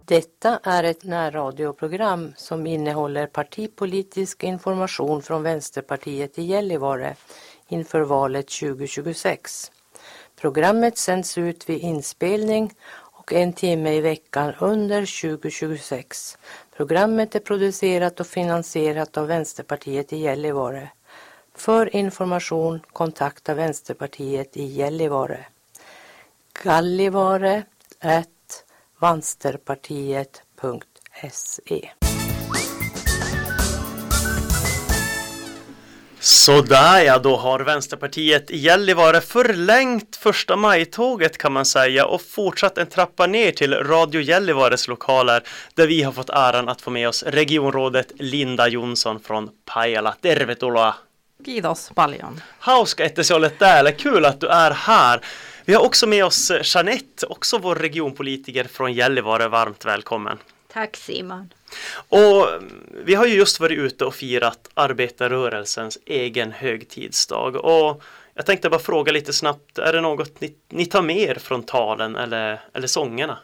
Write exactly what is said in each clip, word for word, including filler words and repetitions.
Detta är ett närradioprogram som innehåller partipolitisk information från Vänsterpartiet i Gällivare inför valet tjugo tjugosex. Programmet sänds ut vid inspelning och en timme i veckan under tjugo tjugosex. Programmet är producerat och finansierat av Vänsterpartiet i Gällivare. För information kontakta Vänsterpartiet i Gällivare. Gallivare at vänsterpartiet punkt se. Så där ja, då har Vänsterpartiet i Gällivare förlängt första maj-tåget kan man säga och fortsatt en trappa ner till Radio Gällivares lokaler där vi har fått äran att få med oss regionrådet Linda Jonsson från Pajala. Tervetuloa! Kiitos paljon. Hauska, että se olet täällä. Kul att du är här. Vi har också med oss Jeanette, också vår regionpolitiker från Gällivare. Varmt välkommen. Tack Simon. Och vi har ju just varit ute och firat arbetarrörelsens egen högtidsdag. Och jag tänkte bara fråga lite snabbt, är det något ni, ni tar med er från talen eller, eller sångerna?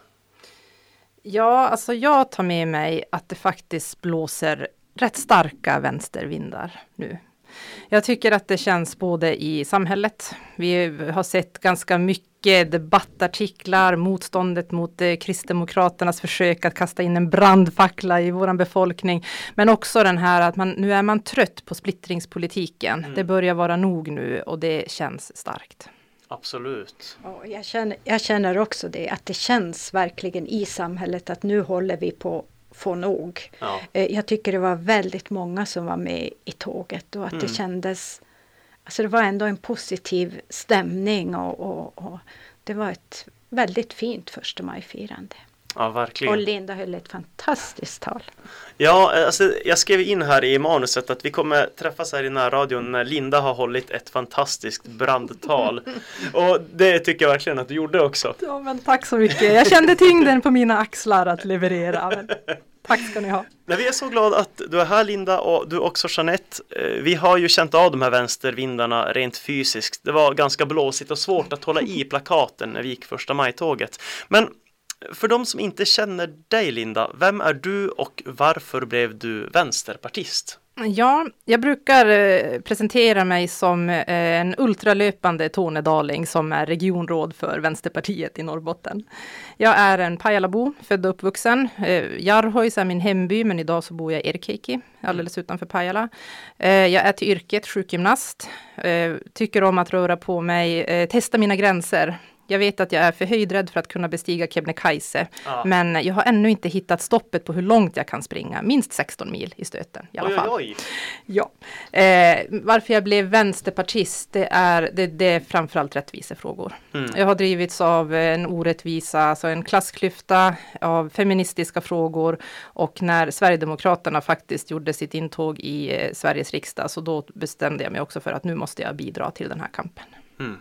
Ja, alltså jag tar med mig att det faktiskt blåser rätt starka vänstervindar nu. Jag tycker att det känns både i samhället. Vi har sett ganska mycket debattartiklar, motståndet mot eh, Kristdemokraternas försök att kasta in en brandfackla i våran befolkning. Men också den här att man, nu är man trött på splittringspolitiken. Mm. Det börjar vara nog nu och det känns starkt. Absolut. Ja, jag, känner, jag känner också det, att det känns verkligen i samhället att nu håller vi på få nog. Ja. Jag tycker det var väldigt många som var med i tåget och att mm. det kändes, alltså det var ändå en positiv stämning och, och, och det var ett väldigt fint första majfirande. Ja, verkligen. Och Linda höll ett fantastiskt tal. Ja, alltså jag skrev in här i manuset att vi kommer träffas här i närradion när Linda har hållit ett fantastiskt brandtal. Och det tycker jag verkligen att du gjorde också. Ja, men tack så mycket. Jag kände tyngden på mina axlar att leverera. Men tack ska ni ha. Nej, vi är så glada att du är här Linda och du också Jeanette. Vi har ju känt av de här vänstervindarna rent fysiskt. Det var ganska blåsigt och svårt att hålla i plakaten när vi gick första majtåget. Men för de som inte känner dig Linda, vem är du och varför blev du vänsterpartist? Ja, jag brukar eh, presentera mig som eh, en ultralöpande tornedaling som är regionråd för Vänsterpartiet i Norrbotten. Jag är en Pajalabo, född och uppvuxen. Eh, Jarhojs är min hemby, men idag så bor jag i Erkeiki, alldeles utanför Pajala. Eh, jag är till yrket sjukgymnast, eh, tycker om att röra på mig, eh, testa mina gränser. Jag vet att jag är för höjdrädd för att kunna bestiga Kebnekaise. Ja. Men jag har ännu inte hittat stoppet på hur långt jag kan springa. Minst sexton mil i stöten i alla oj, fall. Oj, oj. Ja. Eh, varför jag blev vänsterpartist, det är, det, det är framförallt rättvisefrågor. Mm. Jag har drivits av en orättvisa, alltså en klassklyfta, av feministiska frågor. Och när Sverigedemokraterna faktiskt gjorde sitt intåg i eh, Sveriges riksdag, så då bestämde jag mig också för att nu måste jag bidra till den här kampen. Mm.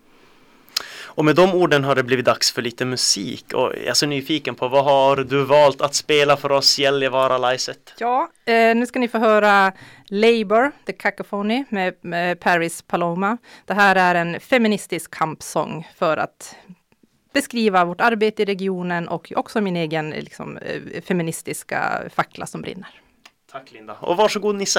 Och med de orden har det blivit dags för lite musik. Och jag är så nyfiken på, vad har du valt att spela för oss Gällivare-lajset? Ja, eh, nu ska ni få höra Labour, The Cacophony med, med Paris Paloma. Det här är en feministisk kampsång för att beskriva vårt arbete i regionen och också min egen liksom, feministiska fackla som brinner. Tack Linda. Och varsågod Nisse.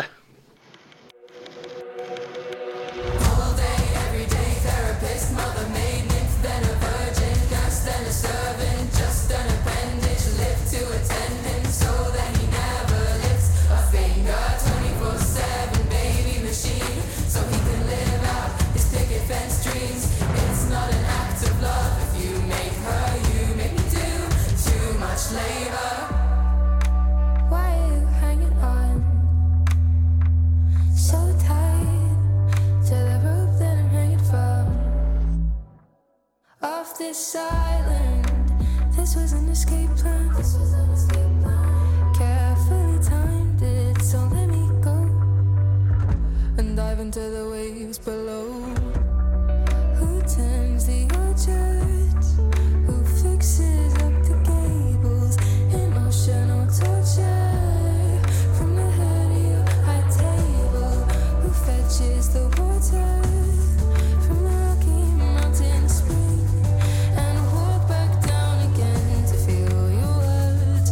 This island, this was an escape plan. This was an escape plan. Carefully timed it, so let me go and dive into the waves below. Who turns the urges? Who fixes up the gables? Emotional torture from the head of your high table. Who fetches the water from the Rocky Mountain spring? And walk back down again to feel your world.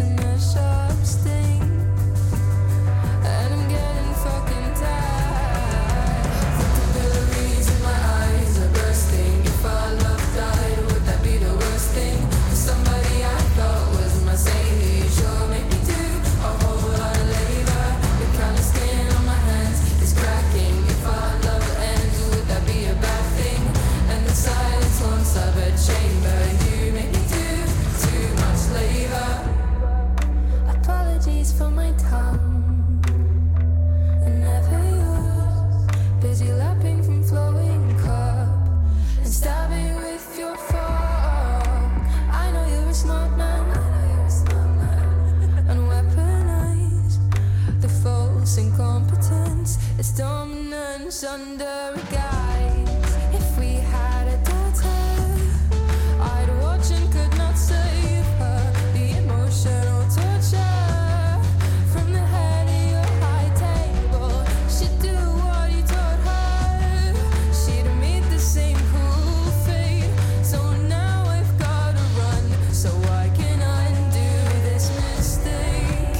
much under a guise. If we had a daughter, I'd watch and could not save her. The emotional torture from the head of your high table. She'd do what you taught her. She'd meet the same cruel fate. So now I've gotta run so I can undo this mistake.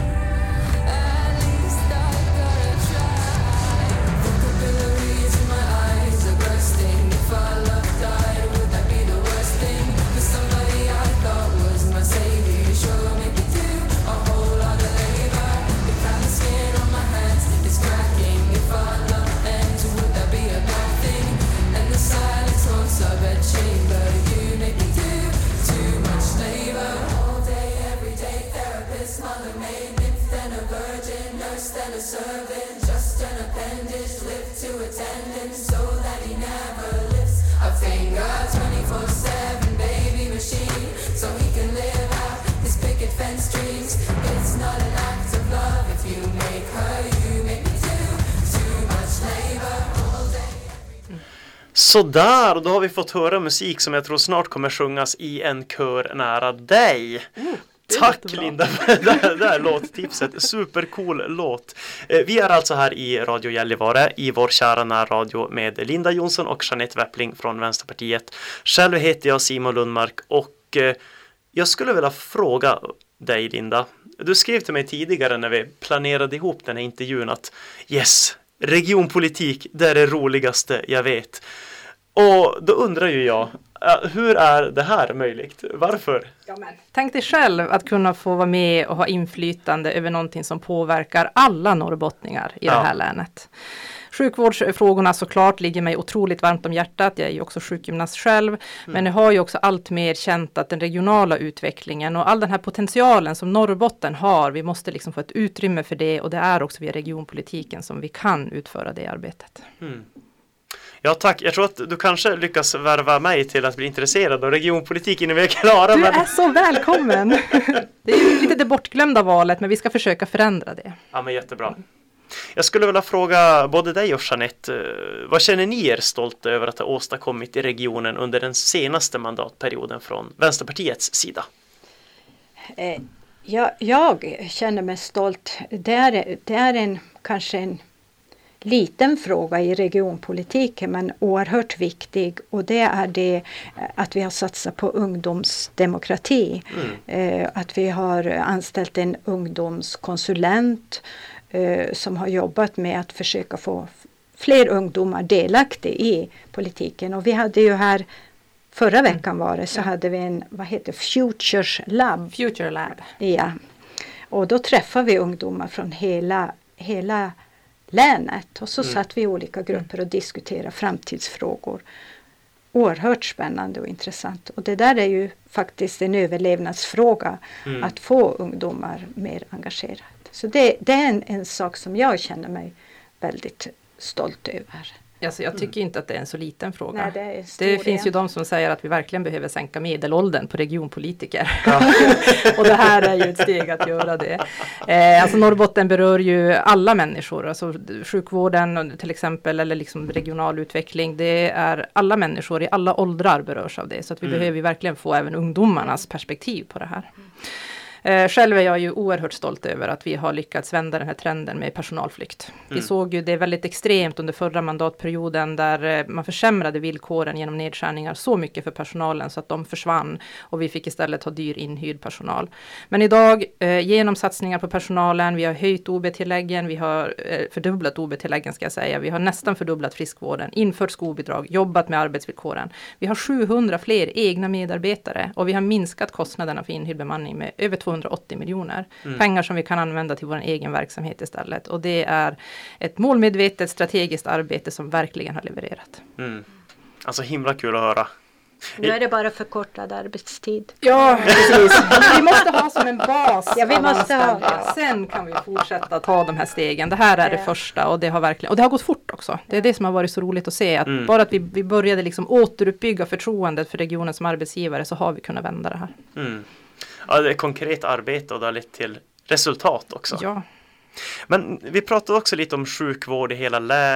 At least I gotta try. The capillaries in my eyes are bursting. If our love died, would that be the worst thing? For somebody I thought was my savior, you sure make me do a whole lot of labor. The kind of skin on my hands is cracking. If our love ends, would that be a bad thing? And the silence haunts our bedchamber. You make me do too much labor. All day, every day, therapist, mother, maid, nymph, then a virgin, nurse, then a servant, just an appendage, lift to attendant, so that he never lifts a finger. Twenty-four seven baby machine, so he can live out his picket fence dreams. It's not an act of love if you make her. You make me do too much labor all day. Sådär, och då har vi fått höra musik som jag tror snart kommer sjungas i en kör nära dig. Mm, Tack Linda för det där, det där låttipset. Supercool låt. Eh, Vi är alltså här i Radio Gällivare i vår kära närradio med Linda Jonsson och Jeanette Weppling från Vänsterpartiet. Själv heter jag Simon Lundmark och eh, jag skulle vilja fråga dig Linda. Du skrev till mig tidigare när vi planerade ihop den här intervjun att yes, regionpolitik, det är det roligaste jag vet. Och då undrar ju jag, eh, hur är det här möjligt? Varför? Tänk dig själv att kunna få vara med och ha inflytande över någonting som påverkar alla norrbottningar i Ja. det här länet. Sjukvårdsfrågorna såklart ligger mig otroligt varmt om hjärtat. Jag är ju också sjukgymnast själv. Men jag har ju också allt mer känt att den regionala utvecklingen och all den här potentialen som Norrbotten har, vi måste liksom få ett utrymme för det, och det är också via regionpolitiken som vi kan utföra det arbetet. Mm. Ja tack, jag tror att du kanske lyckas värva mig till att bli intresserad av regionpolitik innan vi är klara. Du Men... är så välkommen! Det är ju lite det bortglömda valet, men vi ska försöka förändra det. Ja men jättebra. Jag skulle vilja fråga både dig och Jeanette, eh, vad känner ni er stolta över att ha åstadkommit i regionen under den senaste mandatperioden från Vänsterpartiets sida? Eh, jag, jag känner mig stolt. Det är, det är en, kanske en liten fråga i regionpolitiken, men oerhört viktig, och det är det att vi har satsat på ungdomsdemokrati. Mm. Eh, att vi har anställt en ungdomskonsulent eh, som har jobbat med att försöka få fler ungdomar delaktiga i politiken. Och vi hade ju här förra veckan var det, så hade vi en, vad heter Futures Lab. Future Lab. Ja. Och då träffade vi ungdomar från hela, hela länet, och så mm. satt vi i olika grupper och diskuterade framtidsfrågor. Oerhört spännande och intressant. Och det där är ju faktiskt en överlevnadsfråga, mm. att få ungdomar mer engagerade. Så det, det är en, en sak som jag känner mig väldigt stolt över. Alltså jag tycker mm. inte att det är en så liten fråga. Nej, det är det finns ju de som säger att vi verkligen behöver sänka medelåldern på regionpolitiker. Ja. Och det här är ju ett steg att göra det. Eh, alltså Norrbotten berör ju alla människor. Alltså sjukvården till exempel, eller liksom regional utveckling. Det är alla människor i alla åldrar berörs av det. Så att vi mm. behöver ju verkligen få även ungdomarnas perspektiv på det här. Eh, själv är jag ju oerhört stolt över att vi har lyckats vända den här trenden med personalflykt. Mm. Vi såg ju det väldigt extremt under förra mandatperioden, där eh, man försämrade villkoren genom nedskärningar så mycket för personalen så att de försvann, och vi fick istället ha dyr inhyrd personal. Men idag eh, genom satsningar på personalen, vi har höjt O B-tilläggen, vi har eh, fördubblat O B-tilläggen ska jag säga, vi har nästan fördubblat friskvården, infört skolbidrag, jobbat med arbetsvillkoren. Vi har sjuhundra fler egna medarbetare, och vi har minskat kostnaderna för inhyrd bemanning med över tvåhundraåttio miljoner. Mm. Pengar som vi kan använda till vår egen verksamhet istället. Och det är ett målmedvetet strategiskt arbete som verkligen har levererat. Mm. Alltså himla kul att höra. Nu är det bara förkortad arbetstid. Ja, precis. Vi måste ha som en bas. Ja, vi måste ha. Ja. Sen kan vi fortsätta ta de här stegen. Det här är det ja. första, och det har verkligen, och det har gått fort också. Det är det som har varit så roligt att se. Att mm. bara att vi, vi började liksom återuppbygga förtroendet för regionen som arbetsgivare, så har vi kunnat vända det här. Mm. Ja, det är konkret arbete och det har lett till resultat också. Ja. Men vi pratade också lite om sjukvård i hela länet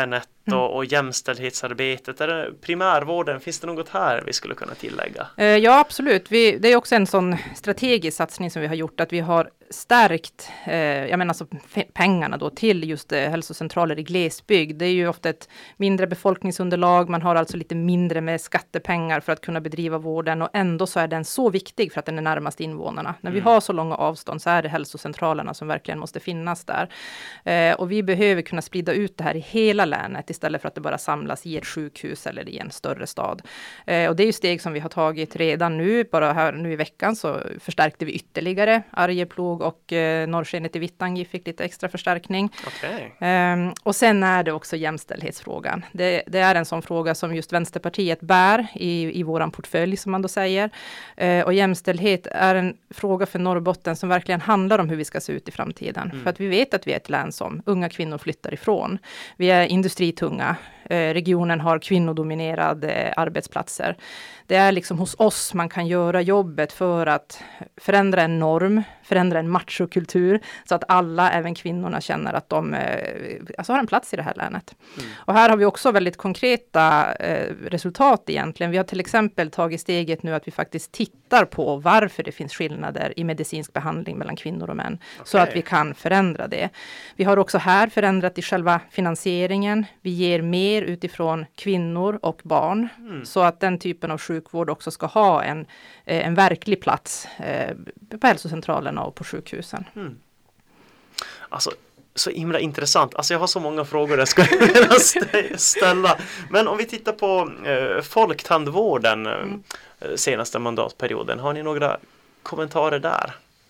mm. och, och jämställdhetsarbetet. Är det primärvården, finns det något här vi skulle kunna tillägga? Eh, ja, absolut. Vi, det är också en sån strategisk satsning som vi har gjort, att vi har stärkt eh, jag menar alltså f- pengarna då till just eh, hälsocentraler i glesbygd. Det är ju ofta ett mindre befolkningsunderlag, man har alltså lite mindre med skattepengar för att kunna bedriva vården, och ändå så är den så viktig för att den är närmast invånarna. När vi mm. har så långa avstånd så är det hälsocentralerna som verkligen måste finnas där. Eh, och vi behöver kunna sprida ut det här i hela länet istället för att det bara samlas i ett sjukhus eller i en större stad. Eh, och det är ju steg som vi har tagit redan nu, bara här nu i veckan så förstärkte vi ytterligare Arjeplog och eh, Norrskenet i Vittangi fick lite extra förstärkning. Okay. Eh, och sen är det också jämställdhetsfrågan. Det, det är en sån fråga som just Vänsterpartiet bär i, i våran portfölj som man då säger. Eh, och jämställdhet är en fråga för Norrbotten som verkligen handlar om hur vi ska se ut i framtiden. Mm. För att vi vet att vi är ett län som unga kvinnor flyttar ifrån. Vi är industritunga. Eh, regionen har kvinnodominerade eh, arbetsplatser. Det är liksom hos oss man kan göra jobbet för att förändra en norm, förändra en machokultur så att alla, även kvinnorna, känner att de eh, alltså har en plats i det här länet. Mm. Och här har vi också väldigt konkreta eh, resultat egentligen. Vi har till exempel tagit steget nu att vi faktiskt tittar på varför det finns skillnader i medicinsk behandling mellan kvinnor och män. Okay. Så att vi kan förändra det. Vi har också här förändrat i själva finansieringen. Vi ger mer utifrån kvinnor och barn. Mm. Så att den typen av sjukvård också ska ha en, en verklig plats eh, på hälsocentralerna och på sjukhusen. Mm. Alltså, så himla intressant. Alltså jag har så många frågor jag skulle vilja ställa. Men om vi tittar på eh, folktandvården mm. eh, senaste mandatperioden. Har ni några kommentarer där?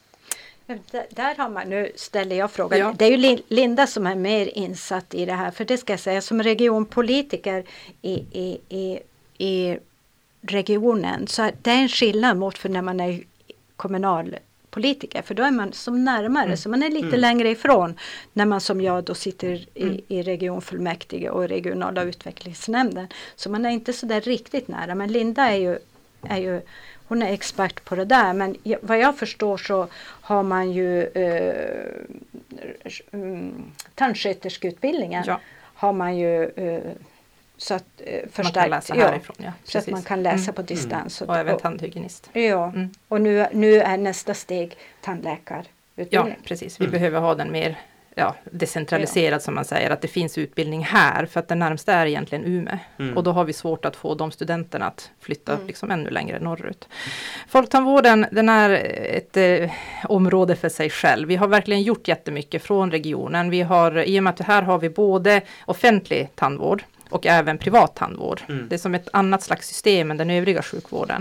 Där, där har man, nu ställer jag frågan, ja. Det är ju Linda som är mer insatt i det här, för det ska jag säga, som regionpolitiker i, i, i, i regionen, så det är en skillnad mot för när man är kommunalpolitiker, för då är man som närmare, mm. så man är lite mm. längre ifrån när man som jag då sitter i, mm. i regionfullmäktige och regionala utvecklingsnämnden, så man är inte så där riktigt nära, men Linda är ju, är ju hon är expert på det där, men vad jag förstår så har man ju eh, tandsköterskeutbildningen ja. har man ju eh, så att eh, förstärkt, man härifrån, ja, så att man kan läsa mm. på distans. Mm. Och, och även tandhygienist. Ja, mm. och nu, nu är nästa steg tandläkarutbildning. Ja, precis. Vi mm. behöver ha den mer ja, decentraliserad ja. som man säger, att det finns utbildning här, för att den närmsta är egentligen Umeå. Mm. Och då har vi svårt att få de studenterna att flytta mm. liksom ännu längre norrut. Folktandvården, den är ett eh, område för sig själv. Vi har verkligen gjort jättemycket från regionen. Vi har, i och med att här har vi både offentlig tandvård och även privat tandvård. Mm. Det är som ett annat slags system än den övriga sjukvården.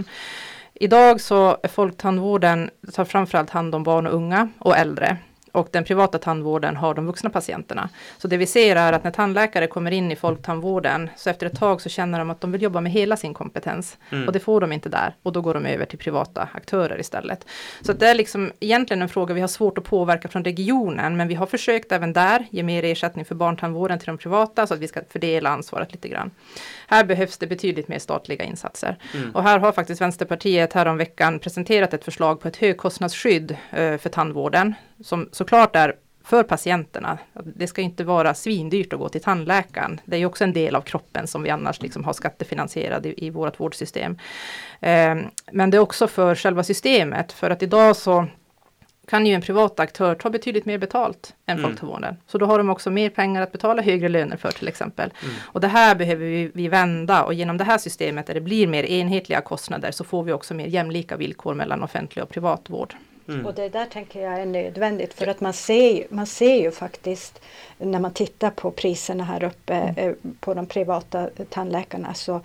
Idag så är folktandvården tar framförallt hand om barn och unga och äldre. Och den privata tandvården har de vuxna patienterna. Så det vi ser är att när tandläkare kommer in i folktandvården, så efter ett tag så känner de att de vill jobba med hela sin kompetens. Mm. Och det får de inte där. Och då går de över till privata aktörer istället. Så det är liksom egentligen en fråga vi har svårt att påverka från regionen. Men vi har försökt även där ge mer ersättning för barntandvården till de privata, så att vi ska fördela ansvaret lite grann. Här behövs det betydligt mer statliga insatser. Mm. Och här har faktiskt Vänsterpartiet här om veckan presenterat ett förslag på ett högkostnadsskydd eh, för tandvården. Som såklart är för patienterna. Det ska inte vara svindyrt att gå till tandläkaren. Det är ju också en del av kroppen som vi annars liksom har skattefinansierad i, i vårt vårdsystem. Eh, men det är också för själva systemet. För att idag så kan ju en privat aktör ta betydligt mer betalt än mm. folktandvården. Så då har de också mer pengar att betala högre löner för till exempel. Mm. Och det här behöver vi, vi vända, och genom det här systemet där det blir mer enhetliga kostnader så får vi också mer jämlika villkor mellan offentlig och privat vård. Mm. Och det där tänker jag är nödvändigt, för att man ser, man ser ju faktiskt när man tittar på priserna här uppe mm. på de privata tandläkarna, så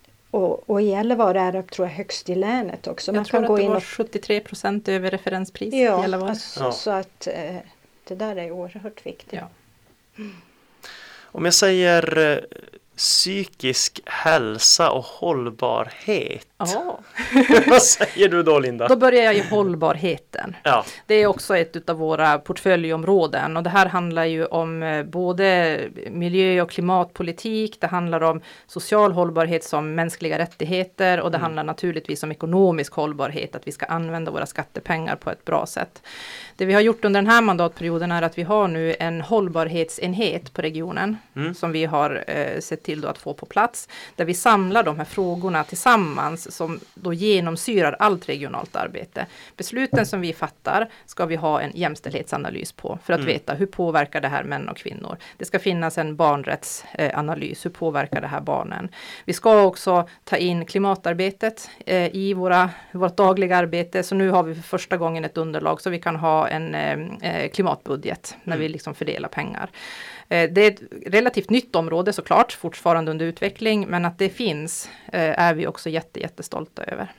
Och, och i Gällivare är det, tror jag, högst i länet också. Jag man tror kan att gå det in var och sjuttiotre procent över referenspris ja, i Gällivare. Alltså, ja, så att eh, det där är oerhört viktigt. Ja. Mm. Om jag säger psykisk hälsa och hållbarhet. Ja. Vad säger du då, Linda? Då börjar jag i hållbarheten. Ja. Det är också ett av våra portföljområden och det här handlar ju om både miljö- och klimatpolitik, det handlar om social hållbarhet som mänskliga rättigheter och det mm. handlar naturligtvis om ekonomisk hållbarhet, att vi ska använda våra skattepengar på ett bra sätt. Det vi har gjort under den här mandatperioden är att vi har nu en hållbarhetsenhet på regionen mm. som vi har eh, sett till då att få på plats, där vi samlar de här frågorna tillsammans som då genomsyrar allt regionalt arbete. Besluten som vi fattar ska vi ha en jämställdhetsanalys på för att mm. veta hur påverkar det här män och kvinnor. Det ska finnas en barnrättsanalys, hur påverkar det här barnen. Vi ska också ta in klimatarbetet eh, i våra, vårt dagliga arbete, så nu har vi för första gången ett underlag så vi kan ha en eh, klimatbudget när mm. vi liksom fördelar pengar. Eh, det är ett relativt nytt område såklart, fortfarande under utveckling, men att det finns eh, är vi också jätte, jättestolta över.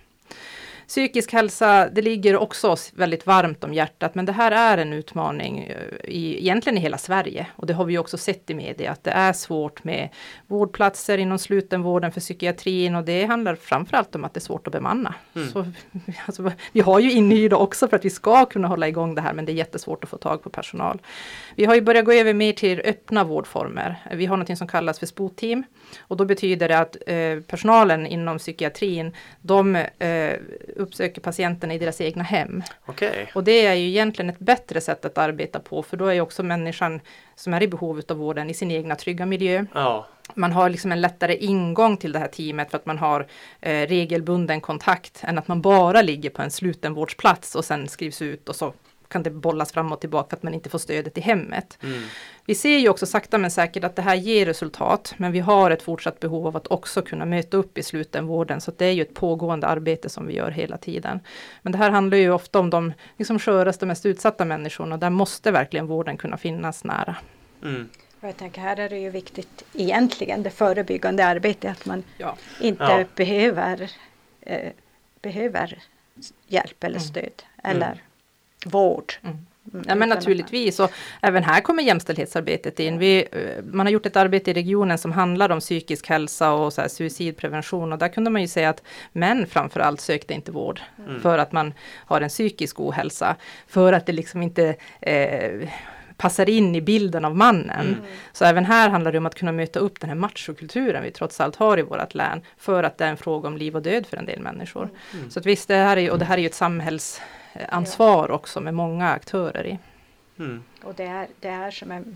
Psykisk hälsa, det ligger också väldigt varmt om hjärtat, men det här är en utmaning i, egentligen i hela Sverige. Och det har vi också sett i media, att det är svårt med vårdplatser inom slutenvården för psykiatrin, och det handlar framförallt om att det är svårt att bemanna. Mm. Så, alltså, vi har ju inhyrda också för att vi ska kunna hålla igång det här, men det är jättesvårt att få tag på personal. Vi har ju börjat gå över mer till öppna vårdformer. Vi har något som kallas för SPO-team, och då betyder det att eh, personalen inom psykiatrin, de eh, uppsöker patienterna i deras egna hem. Okay. Och det är ju egentligen ett bättre sätt att arbeta på, för då är ju också människan som är i behov av vården i sin egna trygga miljö. Ja. Man har liksom en lättare ingång till det här teamet för att man har eh, regelbunden kontakt än att man bara ligger på en slutenvårdsplats och sen skrivs ut och så kan det bollas fram och tillbaka för att man inte får stödet i hemmet. Mm. Vi ser ju också sakta men säkert att det här ger resultat, men vi har ett fortsatt behov av att också kunna möta upp i slutenvården, så att det är ju ett pågående arbete som vi gör hela tiden. Men det här handlar ju ofta om de liksom sköraste, mest utsatta människorna, och där måste verkligen vården kunna finnas nära. Mm. Jag tänker, här är det ju viktigt egentligen det förebyggande arbetet, att man ja. inte Ja. behöver eh, behöver hjälp eller stöd Mm. eller mm. vård. Mm. Ja, men naturligtvis, och även här kommer jämställdhetsarbetet in. Vi, man har gjort ett arbete i regionen som handlar om psykisk hälsa och så här, suicidprevention, och där kunde man ju säga att män framförallt sökte inte vård mm. för att man har en psykisk ohälsa, för att det liksom inte eh, passar in i bilden av mannen. Mm. Så även här handlar det om att kunna möta upp den här machokulturen vi trots allt har i vårt län, för att det är en fråga om liv och död för en del människor. Mm. Så att visst, det här är, och det här är ju ett samhälls ansvar också med många aktörer i. Mm. Och det är, det är som en,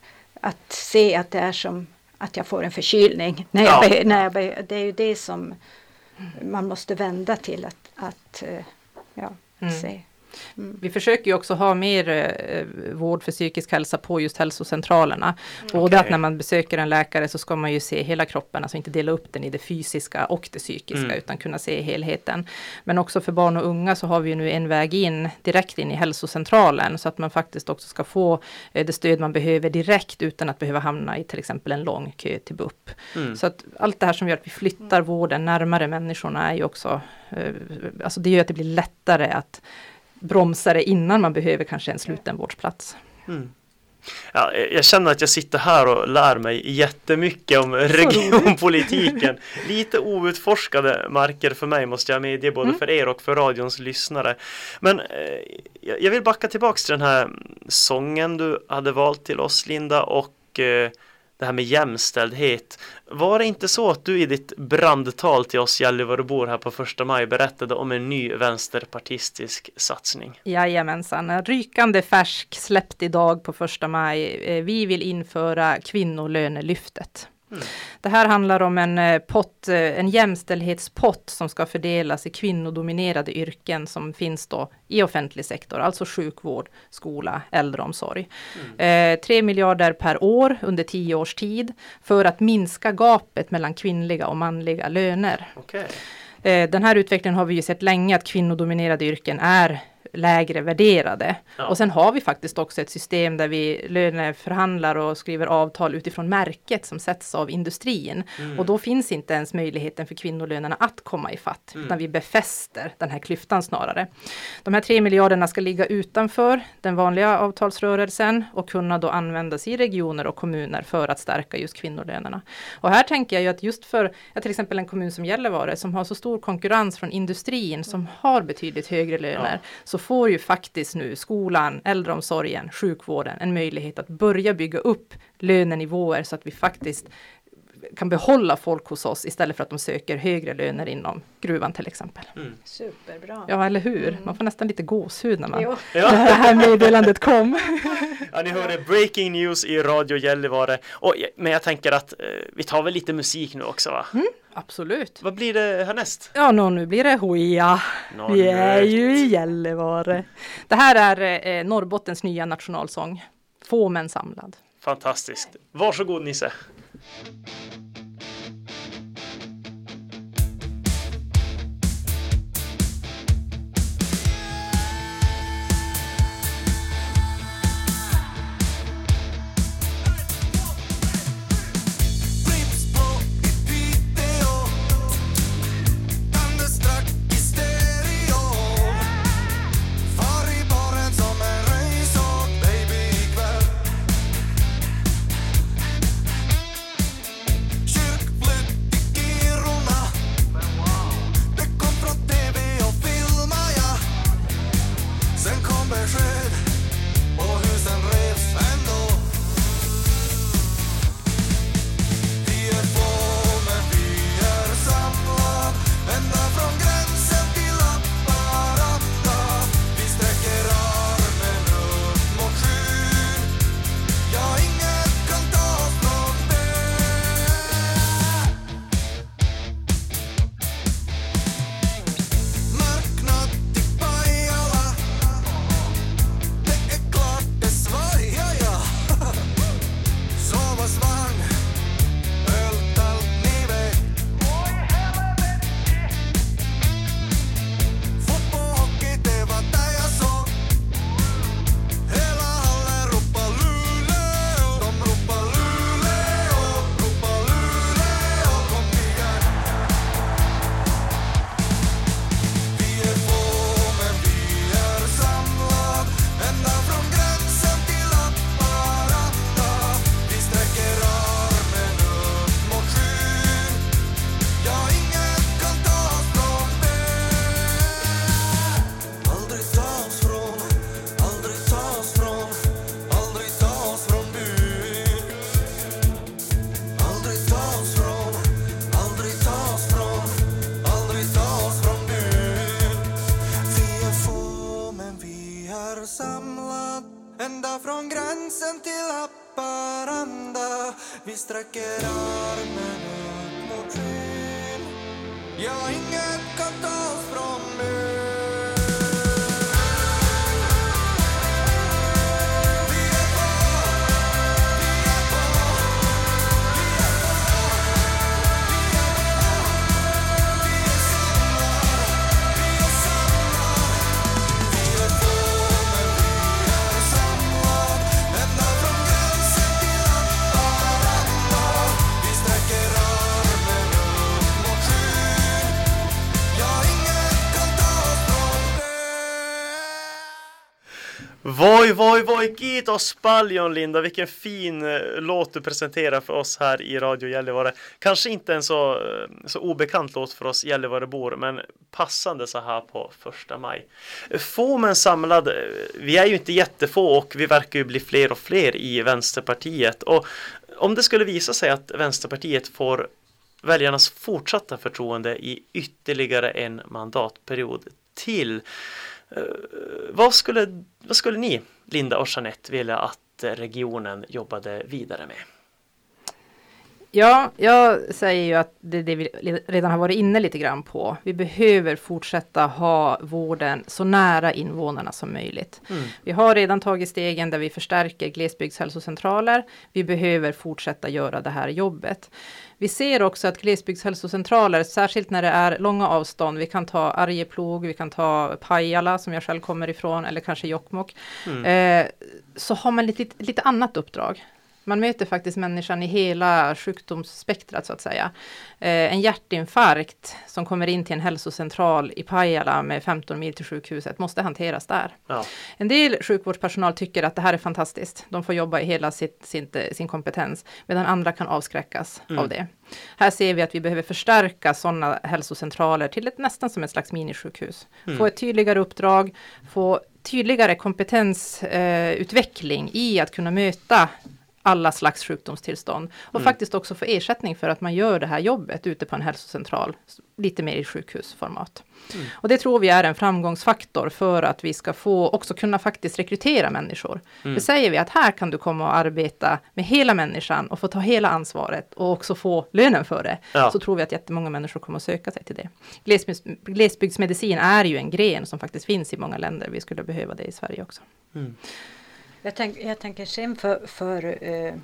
att se att det är som att jag får en förkylning. När jag Ja. be, när jag be, det är ju det som man måste vända till att, att ja, Mm. se. Mm. Vi försöker ju också ha mer eh, vård för psykisk hälsa på just hälsocentralerna. Både Okay. att när man besöker en läkare så ska man ju se hela kroppen, alltså inte dela upp den i det fysiska och det psykiska, Mm. utan kunna se helheten. Men också för barn och unga så har vi ju nu en väg in, direkt in i hälsocentralen, så att man faktiskt också ska få eh, det stöd man behöver direkt, utan att behöva hamna i till exempel en lång kö till B U P. Mm. Så att allt det här som gör att vi flyttar vården närmare människorna är ju också, eh, alltså det gör att det blir lättare att bromsa det innan man behöver kanske en slutenvårdsplats. Mm. Ja, jag känner att jag sitter här och lär mig jättemycket om regionpolitiken. Lite outforskade marker för mig, måste jag medge, både mm. för er och för radions lyssnare. Men eh, jag vill backa tillbaka till den här sången du hade valt till oss, Linda, och eh, det här med jämställdhet. Var det inte så att du i ditt brandtal till oss Gällivarebor här på första maj berättade om en ny vänsterpartistisk satsning? Jajamensan, rykande färsk, släppt idag på första maj. Vi vill införa kvinnolönelyftet. Mm. Det här handlar om en pott, en jämställdhetspott som ska fördelas i kvinnodominerade yrken som finns då i offentlig sektor, alltså sjukvård, skola, äldreomsorg. Mm. Eh, tre miljarder per år under tio års tid för att minska gapet mellan kvinnliga och manliga löner. Okay. Eh, den här utvecklingen har vi ju sett länge, att kvinnodominerade yrken är lägre värderade. Ja. Och sen har vi faktiskt också ett system där vi löneförhandlar och skriver avtal utifrån märket som sätts av industrin. Mm. Och då finns inte ens möjligheten för kvinnolönerna att komma i fatt, mm. utan vi befäster den här klyftan snarare. De här tre miljarderna ska ligga utanför den vanliga avtalsrörelsen och kunna då användas i regioner och kommuner för att stärka just kvinnolönerna. Och här tänker jag ju att just för ja, till exempel en kommun som Gällivare som har så stor konkurrens från industrin som har betydligt högre löner, ja. så får ju faktiskt nu skolan, äldreomsorgen, sjukvården en möjlighet att börja bygga upp lönenivåer så att vi faktiskt kan behålla folk hos oss istället för att de söker högre löner inom gruvan till exempel. Mm. Superbra. Ja, eller hur? Mm. Man får nästan lite gåshud när man ja. det här meddelandet kom. Ja, ni hörde breaking news i Radio Gällivare. Och, men jag tänker att eh, vi tar väl lite musik nu också, va? Mm, absolut. Vad blir det härnäst? Ja, no, nu blir det Hoja. Vi är ju i Gällivare. Det här är eh, Norrbottens nya nationalsång. Få män samlad. Fantastiskt. Varsågod Nisse. Vi sträcker armen ut mot skyn. Ja, inget kan ta oss från nu. Voi, voi, voi, kiitos paljon Linda, vilken fin eh, låt du presenterar för oss här i Radio Gällivare. Kanske inte en så, så obekant låt för oss Gällivarebor, men passande så här på första maj. Få men samlad, vi är ju inte jättefå och vi verkar ju bli fler och fler i Vänsterpartiet. Och om det skulle visa sig att Vänsterpartiet får väljarnas fortsatta förtroende i ytterligare en mandatperiod till, Uh, vad, skulle, vad skulle ni, Linda och Jeanette, vilja att regionen jobbade vidare med? Ja, jag säger ju att det, det vi redan har varit inne lite grann på. Vi behöver fortsätta ha vården så nära invånarna som möjligt. Mm. Vi har redan tagit stegen där vi förstärker glesbygdshälsocentraler. Vi behöver fortsätta göra det här jobbet. Vi ser också att glesbygdshälsocentraler, särskilt när det är långa avstånd, vi kan ta Arjeplog, vi kan ta Pajala som jag själv kommer ifrån, eller kanske Jokkmokk, mm. eh, så har man lite, lite annat uppdrag. Man möter faktiskt människan i hela sjukdomsspektrat så att säga. Eh, en hjärtinfarkt som kommer in till en hälsocentral i Pajala med femton mil till sjukhuset måste hanteras där. Ja. En del sjukvårdspersonal tycker att det här är fantastiskt. De får jobba i hela sitt, sin, sin kompetens, medan andra kan avskräckas mm. av det. Här ser vi att vi behöver förstärka sådana hälsocentraler till ett nästan som ett slags minisjukhus. Mm. Få ett tydligare uppdrag, få tydligare kompetensutveckling eh, i att kunna möta alla slags sjukdomstillstånd. Och mm. faktiskt också få ersättning för att man gör det här jobbet ute på en hälsocentral. Lite mer i sjukhusformat. Mm. Och det tror vi är en framgångsfaktor för att vi ska få också kunna faktiskt rekrytera människor. Mm. Det säger vi att här kan du komma och arbeta med hela människan och få ta hela ansvaret och också få lönen för det. Ja. Så tror vi att jättemånga människor kommer att söka sig till det. Glesbygds, glesbygdsmedicin är ju en gren som faktiskt finns i många länder. Vi skulle behöva det i Sverige också. Mm. Jag, tänk, jag tänker sen för, för eh,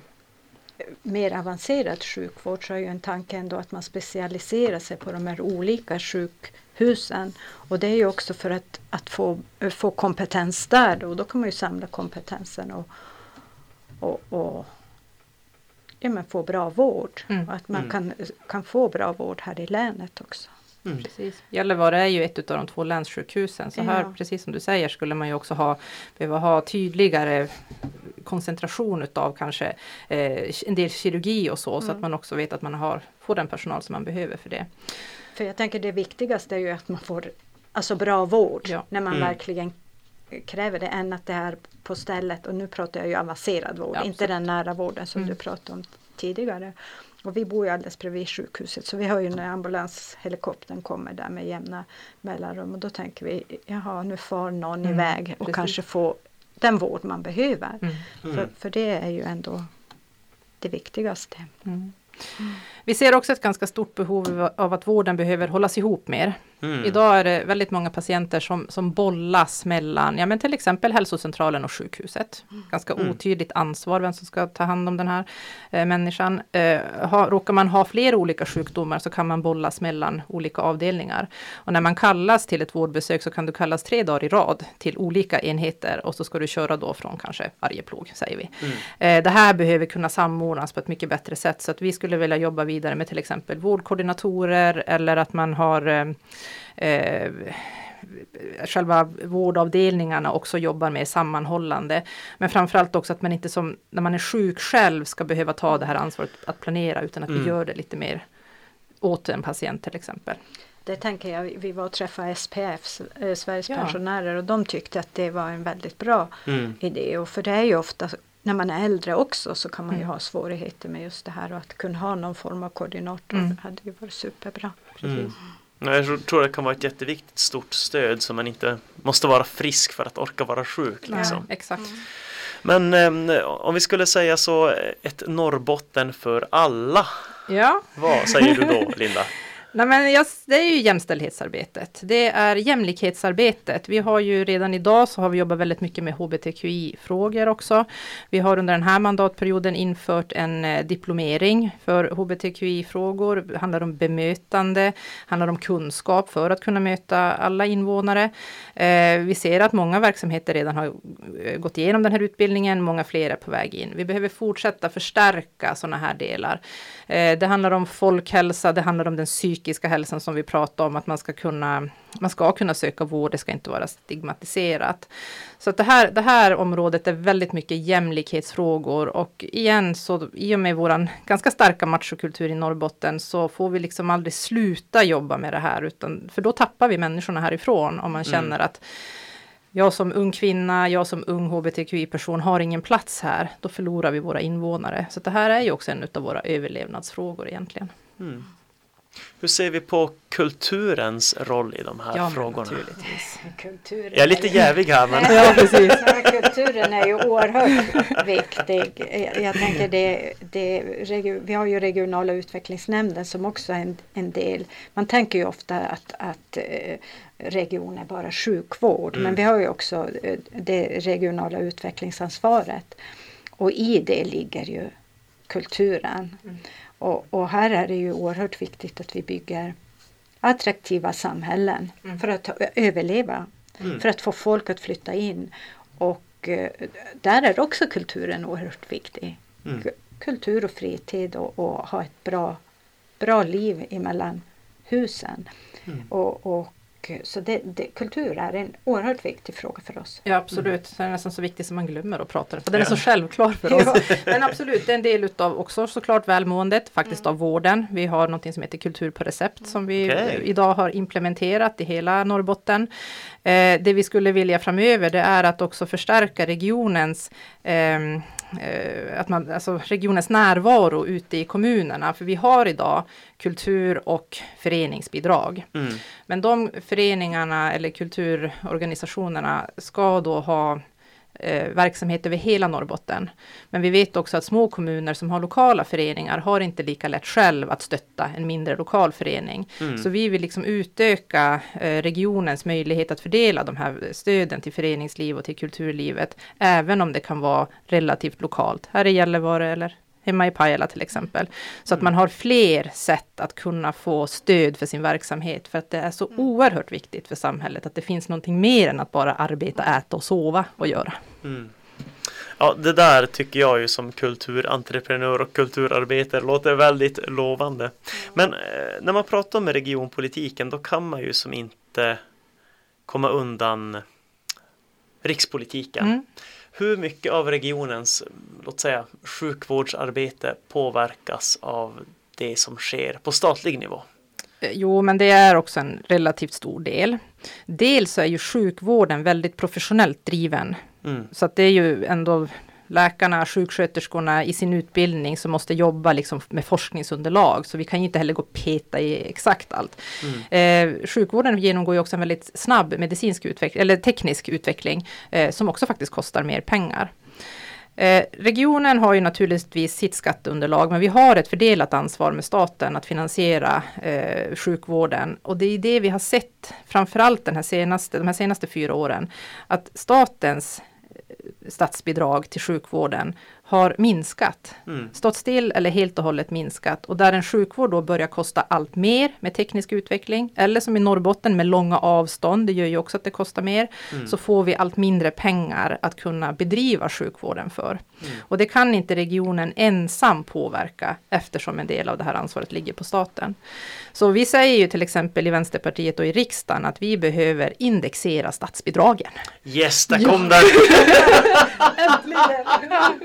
mer avancerad sjukvård så är ju en tanke ändå att man specialiserar sig på de här olika sjukhusen. Och det är ju också för att, att få, få kompetens där då. Då kan man ju samla kompetensen och, och, och ja, men få bra vård. Mm. Och att man mm. kan, kan få bra vård här i länet också. Mm. Precis. Gällivare är ju ett av de två länssjukhusen. Så här, ja. Precis som du säger, skulle man ju också ha, behöva ha tydligare koncentration utav kanske eh, en del kirurgi och så. Mm. Så att man också vet att man har, får den personal som man behöver för det. För jag tänker det viktigaste är ju att man får alltså bra vård. Ja. När man mm. verkligen kräver det, än att det är på stället. Och nu pratar jag ju avancerad vård. Ja, inte den nära vården som mm. du pratade om tidigare. Och vi bor ju alldeles bredvid sjukhuset, så vi har ju när ambulanshelikoptern kommer där med jämna mellanrum, och då tänker vi, jaha, nu får någon mm, iväg och precis. Kanske få den vård man behöver. Mm. Mm. För, för det är ju ändå det viktigaste. Mm. Mm. Vi ser också ett ganska stort behov av att vården behöver hållas ihop mer. Mm. Idag är det väldigt många patienter som, som bollas mellan, ja men till exempel hälsocentralen och sjukhuset. Ganska mm. otydligt ansvar vem som ska ta hand om den här eh, människan. Eh, ha, råkar man ha flera olika sjukdomar så kan man bollas mellan olika avdelningar. Och när man kallas till ett vårdbesök så kan du kallas tre dagar i rad till olika enheter, och så ska du köra då från kanske Arjeplog, säger vi. Mm. Eh, det här behöver kunna samordnas på ett mycket bättre sätt, så att vi skulle vilja jobba vidare med till exempel vårdkoordinatorer, eller att man har eh, Eh, själva vårdavdelningarna också jobbar med sammanhållande. Men framförallt också att man inte som när man är sjuk själv ska behöva ta det här ansvaret att planera, utan att mm. vi gör det lite mer åt en patient till exempel. Det tänker jag, vi var och träffade S P F, Sveriges ja. pensionärer, och de tyckte att det var en väldigt bra mm. idé. Och för det är ju ofta, när man är äldre också, så kan man ju mm. ha svårigheter med just det här, och att kunna ha någon form av koordinator mm. hade ju varit superbra. Precis. Mm. Jag tror det kan vara ett jätteviktigt stort stöd, som man inte måste vara frisk för att orka vara sjuk. Liksom. Ja, exakt. Men eh, om vi skulle säga så, ett Norrbotten för alla. Ja. Vad säger du då, Linda? Nej, men just, det är ju jämställdhetsarbetet. Det är jämlikhetsarbetet. Vi har ju redan idag så har vi jobbat väldigt mycket med H B T Q I-frågor också. Vi har under den här mandatperioden infört en eh, diplomering för H B T Q I-frågor. Det handlar om bemötande, handlar om kunskap för att kunna möta alla invånare. Eh, vi ser att många verksamheter redan har eh, gått igenom den här utbildningen. Många fler är på väg in. Vi behöver fortsätta förstärka sådana här delar. Eh, det handlar om folkhälsa, det handlar om den psykiska psykiska hälsan som vi pratar om, att man ska kunna man ska kunna söka vård, det ska inte vara stigmatiserat. Så att det här, det här området är väldigt mycket jämlikhetsfrågor, och igen så i och med våran ganska starka machokultur i Norrbotten så får vi liksom aldrig sluta jobba med det här, utan, för då tappar vi människorna härifrån om man känner mm. att jag som ung kvinna, jag som ung H B T Q I-person har ingen plats här, då förlorar vi våra invånare. Så det här är ju också en av våra överlevnadsfrågor egentligen. Mm. Hur ser vi på kulturens roll i de här ja, frågorna? Naturligtvis. Kulturen Jag är lite jävig här. Men... ja, precis. Kulturen är ju oerhört viktig. Jag, jag tänker det, det, vi har ju regionala utvecklingsnämnden som också är en, en del. Man tänker ju ofta att, att region är bara sjukvård. Mm. Men vi har ju också det regionala utvecklingsansvaret. Och i det ligger ju kulturen. Mm. Och, och här är det ju oerhört viktigt att vi bygger attraktiva samhällen mm. för att ta, överleva. Mm. För att få folk att flytta in. Och eh, där är också kulturen oerhört viktig. Mm. Kultur och fritid och, och ha ett bra, bra liv emellan husen. Mm. Och, och så det, det, kultur är en oerhört viktig fråga för oss. Ja, absolut. Mm. Den är nästan så viktig som man glömmer att prata. För den är så självklar för oss. Ja. Men absolut, det är en del utav också såklart välmåendet, faktiskt mm. av vården. Vi har något som heter kultur på recept som vi okay. idag har implementerat i hela Norrbotten. Eh, det vi skulle vilja framöver, det är att också förstärka regionens eh, att man, alltså regionens närvaro ute i kommunerna. För vi har idag kultur- och föreningsbidrag. Mm. Men de föreningarna eller kulturorganisationerna ska då ha eh, verksamhet över hela Norrbotten. Men vi vet också att små kommuner som har lokala föreningar har inte lika lätt själv att stötta en mindre lokal förening. Mm. Så vi vill liksom utöka eh, regionens möjlighet att fördela de här stöden till föreningsliv och till kulturlivet. Även om det kan vara relativt lokalt. Här i Gällivare eller hemma i Pajala till exempel. Så att man har fler sätt att kunna få stöd för sin verksamhet. För att det är så mm. oerhört viktigt för samhället att det finns någonting mer än att bara arbeta, äta och sova och göra. Mm. Ja, det där tycker jag ju som kulturentreprenör och kulturarbetare låter väldigt lovande. Mm. Men eh, när man pratar om regionpolitiken då kan man ju som inte komma undan rikspolitiken. Mm. Hur mycket av regionens, låt säga, sjukvårdsarbete påverkas av det som sker på statlig nivå? Jo, men det är också en relativt stor del. Dels är ju sjukvården väldigt professionellt driven. Mm. Så att det är ju ändå läkarna, sjuksköterskorna i sin utbildning som måste jobba liksom med forskningsunderlag. Så vi kan ju inte heller gå och peta i exakt allt. Mm. Eh, sjukvården genomgår ju också en väldigt snabb medicinsk utveckling, eller teknisk utveckling eh, som också faktiskt kostar mer pengar. Eh, regionen har ju naturligtvis sitt skatteunderlag, men vi har ett fördelat ansvar med staten att finansiera eh, sjukvården. Och det är det vi har sett framförallt den här senaste, de här senaste fyra åren. Att statens statsbidrag till sjukvården har minskat. Mm. Stått still eller helt och hållet minskat. Och där en sjukvård då börjar kosta allt mer med teknisk utveckling. Eller som i Norrbotten med långa avstånd. Det gör ju också att det kostar mer. Mm. Så får vi allt mindre pengar att kunna bedriva sjukvården för. Mm. Och det kan inte regionen ensam påverka. Eftersom en del av det här ansvaret ligger på staten. Så vi säger ju till exempel i Vänsterpartiet och i riksdagen att vi behöver indexera statsbidragen. Yes, där kom ja. den! Äntligen!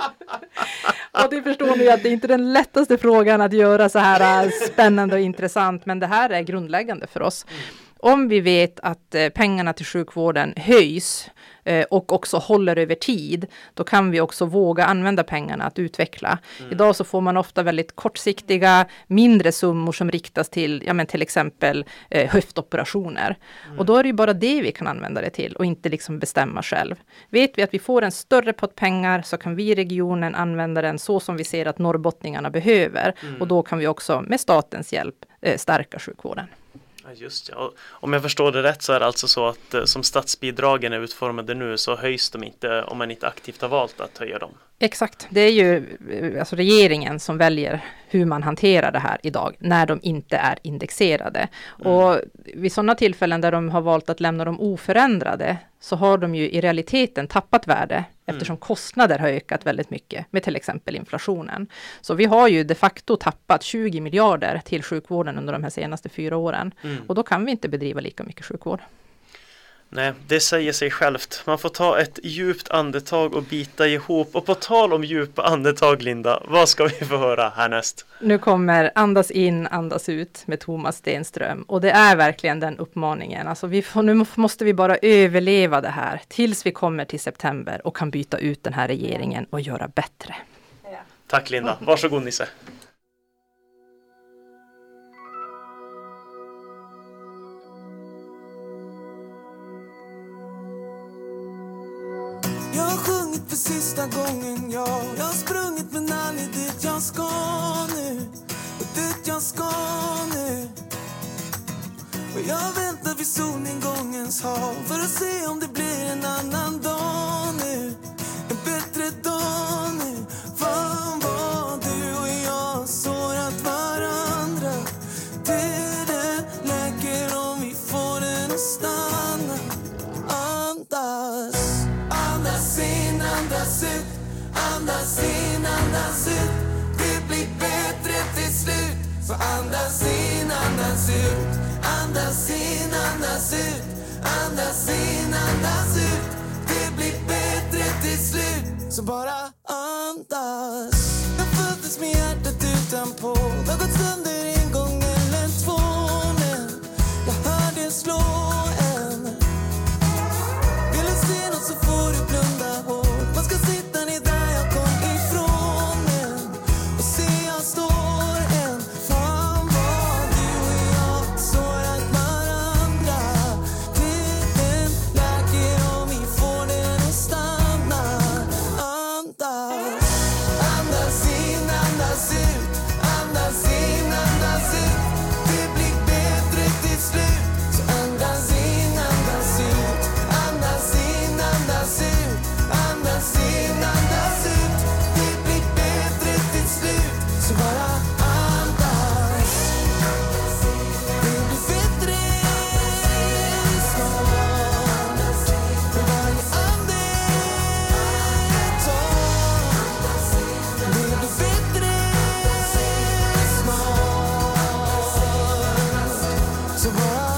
Och det förstår ni att det är inte den lättaste frågan att göra så här spännande och intressant, men det här är grundläggande för oss. Om vi vet att pengarna till sjukvården höjs och också håller över tid, då kan vi också våga använda pengarna att utveckla. Mm. Idag så får man ofta väldigt kortsiktiga, mindre summor som riktas till, ja men till exempel eh, höftoperationer. Mm. Och då är det ju bara det vi kan använda det till och inte liksom bestämma själv. Vet vi att vi får en större pott pengar så kan vi i regionen använda den så som vi ser att norrbottningarna behöver. Mm. Och då kan vi också med statens hjälp eh, stärka sjukvården. Ja, just ja. Om jag förstår det rätt så är det alltså så att eh, som statsbidragen är utformade nu så höjs de inte om man inte aktivt har valt att höja dem. Exakt, det är ju alltså regeringen som väljer hur man hanterar det här idag när de inte är indexerade. Mm. Och vid sådana tillfällen där de har valt att lämna dem oförändrade så har de ju i realiteten tappat värde eftersom mm. kostnader har ökat väldigt mycket med till exempel inflationen. Så vi har ju de facto tappat tjugo miljarder till sjukvården under de här senaste fyra åren. Mm. Och då kan vi inte bedriva lika mycket sjukvård. Nej, det säger sig självt. Man får ta ett djupt andetag och bita ihop. Och på tal om djupa andetag, Linda, vad ska vi få höra härnäst? Nu kommer Andas in, andas ut med Thomas Stenström. Och det är verkligen den uppmaningen. Alltså vi får, nu måste vi bara överleva det här tills vi kommer till september och kan byta ut den här regeringen och göra bättre. Tack Linda. Varsågod Nisse. Jag har sjungit för sista gången, ja. Jag har sprungit men aldrig dit jag ska nu. Och dit jag ska nu. Och jag väntar vid solnedgångens hav för att se om det blir en annan dag nu. En bättre dag nu. Fan vad du och jag sårat varandra. Tiden läker om vi får den att stanna. Andas. Andas in, andas ut. Andas in, andas ut. Det blir bättre till slut. Så andas in, andas ut. Andas in, andas ut. Andas in, andas ut. Det blir bättre till slut. Så bara andas. Jag föddes med hjärtat utanpå. Det har gått sönder en gång eller två. Men jag hör det slå en. Vill du se något så får du blunda hårt. Man ska sitta ner där jag kom ifrån. Men och se jag står en. Fan vad du och jag sårat varandra. Tiden läker om vi får den att stanna. Andas. Andas in, andas ut. Andas in, andas ut. Det blir bättre till slut. Så andas in, andas ut. Andas in, andas ut. Andas in, andas ut. Det blir bättre till slut. Så bara andas. Det blir bättre snart. För varje andetag. Det blir bättre snart. Så bara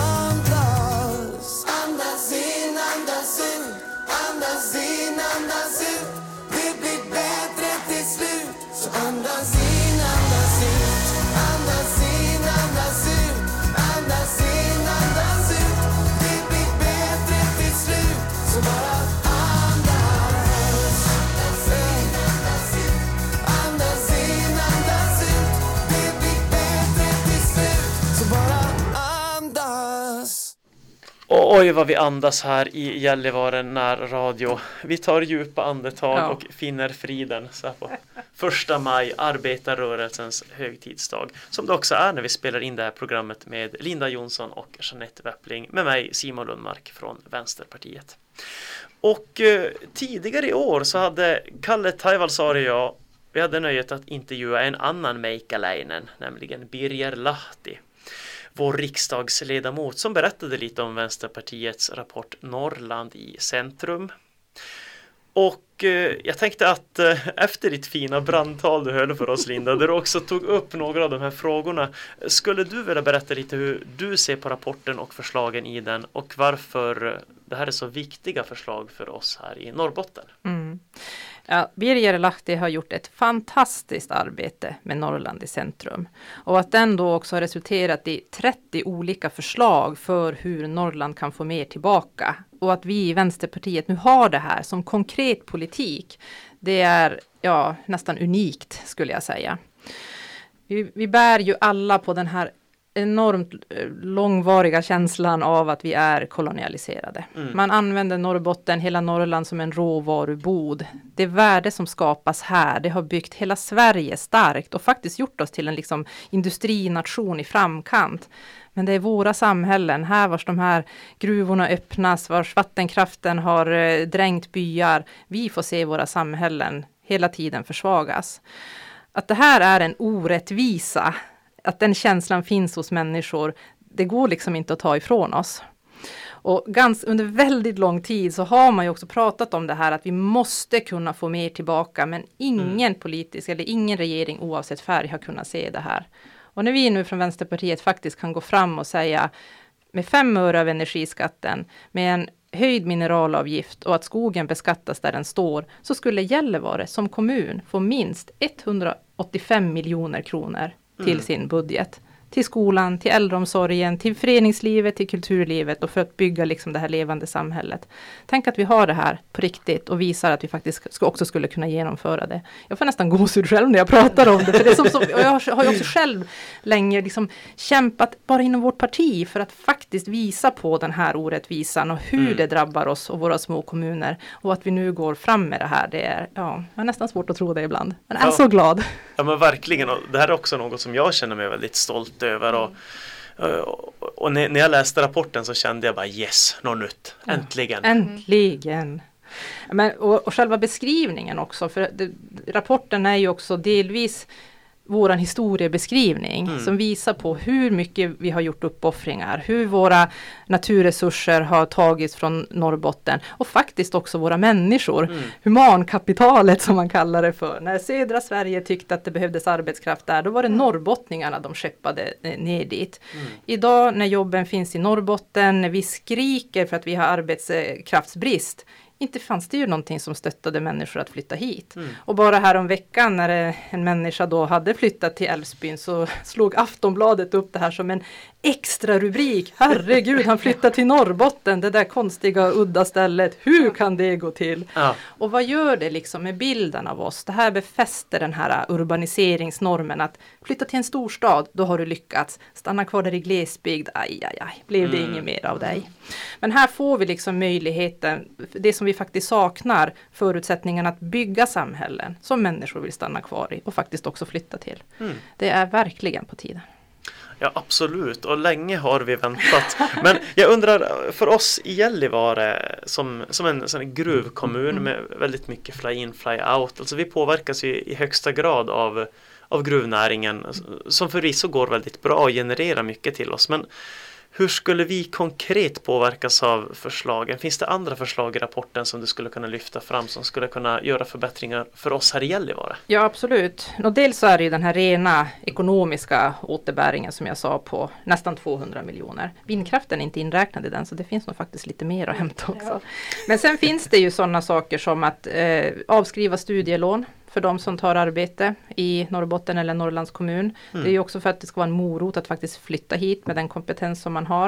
andas. Andas in, andas ut. Andas in, andas ut. Det blir bättre till slut. Så andas in, andas ut. Andas in, andas ut. Andas in, andas ut. Det blir bättre till slut. Så bara andas. Andas in, andas ut. Andas in, andas ut. Det blir bättre till slut. Så bara andas. Och oj vad vi andas här i Gällivare närradio. Vi tar djupa andetag Ja. och finner friden så här på första maj, arbetarrörelsens högtidsdag. Som det också är när vi spelar in det här programmet med Linda Jonsson och Jeanette Weppling. Med mig Simon Lundmark från Vänsterpartiet. Och eh, tidigare i år så hade Kalle Taivalsaari och jag, vi hade nöjet att intervjua en annan meikäläinen, nämligen Birger Lahti. Vår riksdagsledamot som berättade lite om Vänsterpartiets rapport Norrland i centrum. Och eh, jag tänkte att eh, efter ditt fina brandtal du höll för oss Linda, där du också tog upp några av de här frågorna, skulle du vilja berätta lite hur du ser på rapporten och förslagen i den och varför det här är så viktiga förslag för oss här i Norrbotten? Mm. Ja, Birger Lahti har gjort ett fantastiskt arbete med Norrland i centrum. Och att den då också har resulterat i trettio olika förslag för hur Norrland kan få mer tillbaka. Och att vi i Vänsterpartiet nu har det här som konkret politik, det är ja, nästan unikt skulle jag säga. Vi, vi bär ju alla på den här enormt långvariga känslan av att vi är kolonialiserade. Mm. Man använder Norrbotten, hela Norrland som en råvarubod. Det värde som skapas här, det har byggt hela Sverige starkt och faktiskt gjort oss till en liksom industrination i framkant. Men det är våra samhällen, här vars de här gruvorna öppnas, vars vattenkraften har eh, drängt byar. Vi får se våra samhällen hela tiden försvagas. Att det här är en orättvisa, att den känslan finns hos människor, det går liksom inte att ta ifrån oss. Och ganska, under väldigt lång tid så har man ju också pratat om det här att vi måste kunna få mer tillbaka, men ingen mm. politisk eller ingen regering oavsett färg har kunnat se det här. Och när vi nu från Vänsterpartiet faktiskt kan gå fram och säga med fem öre av energiskatten, med en höjd mineralavgift och att skogen beskattas där den står, så skulle Gällivare som kommun få minst etthundraåttiofem miljoner kronor till mm. sin budget. till skolan, till äldreomsorgen, till föreningslivet, till kulturlivet och för att bygga liksom det här levande samhället. Tänk att vi har det här på riktigt och visar att vi faktiskt ska, också skulle kunna genomföra det. Jag får nästan gåshud själv när jag pratar om det. För det är som, som, och jag har ju också själv länge liksom kämpat bara inom vårt parti för att faktiskt visa på den här orättvisan och hur mm. det drabbar oss och våra små kommuner. Och att vi nu går fram med det här, det är, ja, jag har nästan svårt att tro det ibland. Men jag är ja. så glad. Ja men verkligen, och det här är också något som jag känner mig väldigt stolt över och, och, och när jag läste rapporten så kände jag bara yes, något nytt, äntligen. Ja, äntligen. Men, och, och själva beskrivningen också, för det, rapporten är ju också delvis våran historiebeskrivning mm. som visar på hur mycket vi har gjort uppoffringar, hur våra naturresurser har tagits från Norrbotten och faktiskt också våra människor, mm. humankapitalet som man kallar det för. När södra Sverige tyckte att det behövdes arbetskraft där, då var det norrbottningarna de skeppade ner dit. Mm. Idag när jobben finns i Norrbotten, när vi skriker för att vi har arbetskraftsbrist, inte fanns det ju någonting som stöttade människor att flytta hit. Mm. Och bara här om veckan när en människa då hade flyttat till Älvsbyn så slog Aftonbladet upp det här som en extra rubrik. Herregud, han flyttar till Norrbotten, det där konstiga udda stället. Hur kan det gå till? Ja. Och vad gör det liksom med bilden av oss? Det här befäster den här urbaniseringsnormen att flytta till en storstad, då har du lyckats. Stanna kvar där i glesbygd, aj, aj, aj, blev det mm. inget mer av dig. Men här får vi liksom möjligheten, det som vi faktiskt saknar, förutsättningarna att bygga samhällen som människor vill stanna kvar i och faktiskt också flytta till. Mm. Det är verkligen på tiden. Ja, absolut. Och länge har vi väntat. Men jag undrar, för oss i Gällivare som, som en sån gruvkommun med väldigt mycket fly-in, fly-out. Alltså vi påverkas ju i högsta grad av, av gruvnäringen som förvisso går väldigt bra och genererar mycket till oss. Men hur skulle vi konkret påverkas av förslagen? Finns det andra förslag i rapporten som du skulle kunna lyfta fram som skulle kunna göra förbättringar för oss här i Gällivare? Ja, absolut. Och dels så är det ju den här rena ekonomiska återbäringen som jag sa på nästan tvåhundra miljoner. Vindkraften är inte inräknad i den, så det finns nog faktiskt lite mer att hämta också. Men sen finns det ju sådana saker som att eh, avskriva studielån för de som tar arbete i Norrbotten eller Norrlands kommun. Mm. Det är ju också för att det ska vara en morot att faktiskt flytta hit med den kompetens som man har.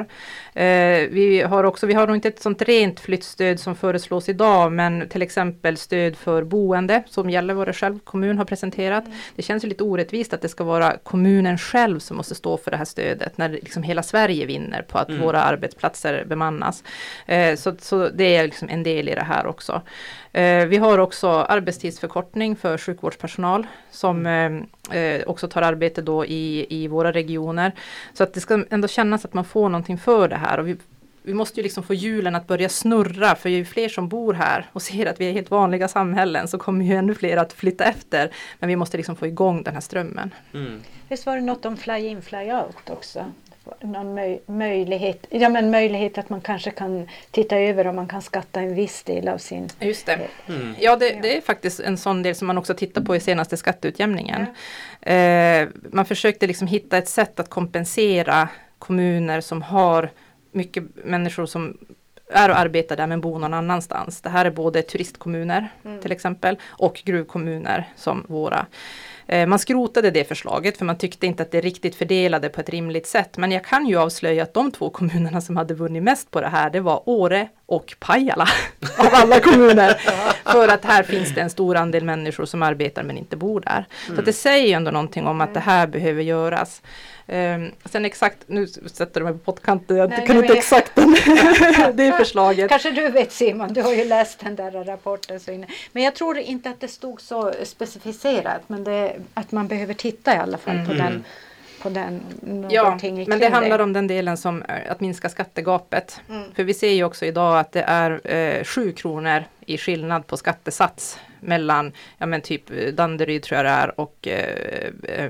Eh, vi har också, vi har nog inte ett sånt rent flyttstöd som föreslås idag, men till exempel stöd för boende som Gällivare själv kommun har presenterat. Mm. Det känns ju lite orättvist att det ska vara kommunen själv som måste stå för det här stödet när liksom hela Sverige vinner på att mm. våra arbetsplatser bemannas. Eh, så, så det är liksom en del i det här också. Eh, vi har också arbetstidsförkortning för sjukvårdspersonal som eh, också tar arbete då i, i våra regioner. Så att det ska ändå kännas att man får någonting för det här. Och vi, vi måste ju liksom få hjulen att börja snurra, för ju fler som bor här och ser att vi är helt vanliga samhällen så kommer ju ännu fler att flytta efter. Men vi måste liksom få igång den här strömmen. Mm. Visst var det något om fly-in, fly-out också? Någon möj- möjlighet, ja, men möjlighet att man kanske kan titta över om man kan skatta en viss del av sin... Just det. Mm. Ja, det, det är faktiskt en sån del som man också tittar på i senaste skatteutjämningen. Ja. Eh, man försökte liksom hitta ett sätt att kompensera kommuner som har mycket människor som är och arbetar där men bor någon annanstans. Det här är både turistkommuner mm. till exempel och gruvkommuner som våra. Man skrotade det förslaget för man tyckte inte att det riktigt fördelade på ett rimligt sätt. Men jag kan ju avslöja att de två kommunerna som hade vunnit mest på det här, det var Åre och Pajala av alla kommuner. För att här finns det en stor andel människor som arbetar men inte bor där. Mm. Så att det säger ju ändå någonting om att det här behöver göras. Um, sen exakt, nu sätter du mig på pottkanten, jag Nej, kan inte exakt den, det förslaget. Kanske du vet Simon, du har ju läst den där rapporten. Så inne. Men jag tror inte att det stod så specificerat, men det, att man behöver titta i alla fall mm. på den. På den ja, men det handlar om den delen som att minska skattegapet. Mm. För vi ser ju också idag att det är eh, sju kronor i skillnad på skattesats mellan, ja men typ Danderyd tror jag det är och eh, eh,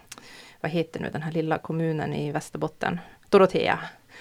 vad heter nu den här lilla kommunen i Västerbotten? Dorotea.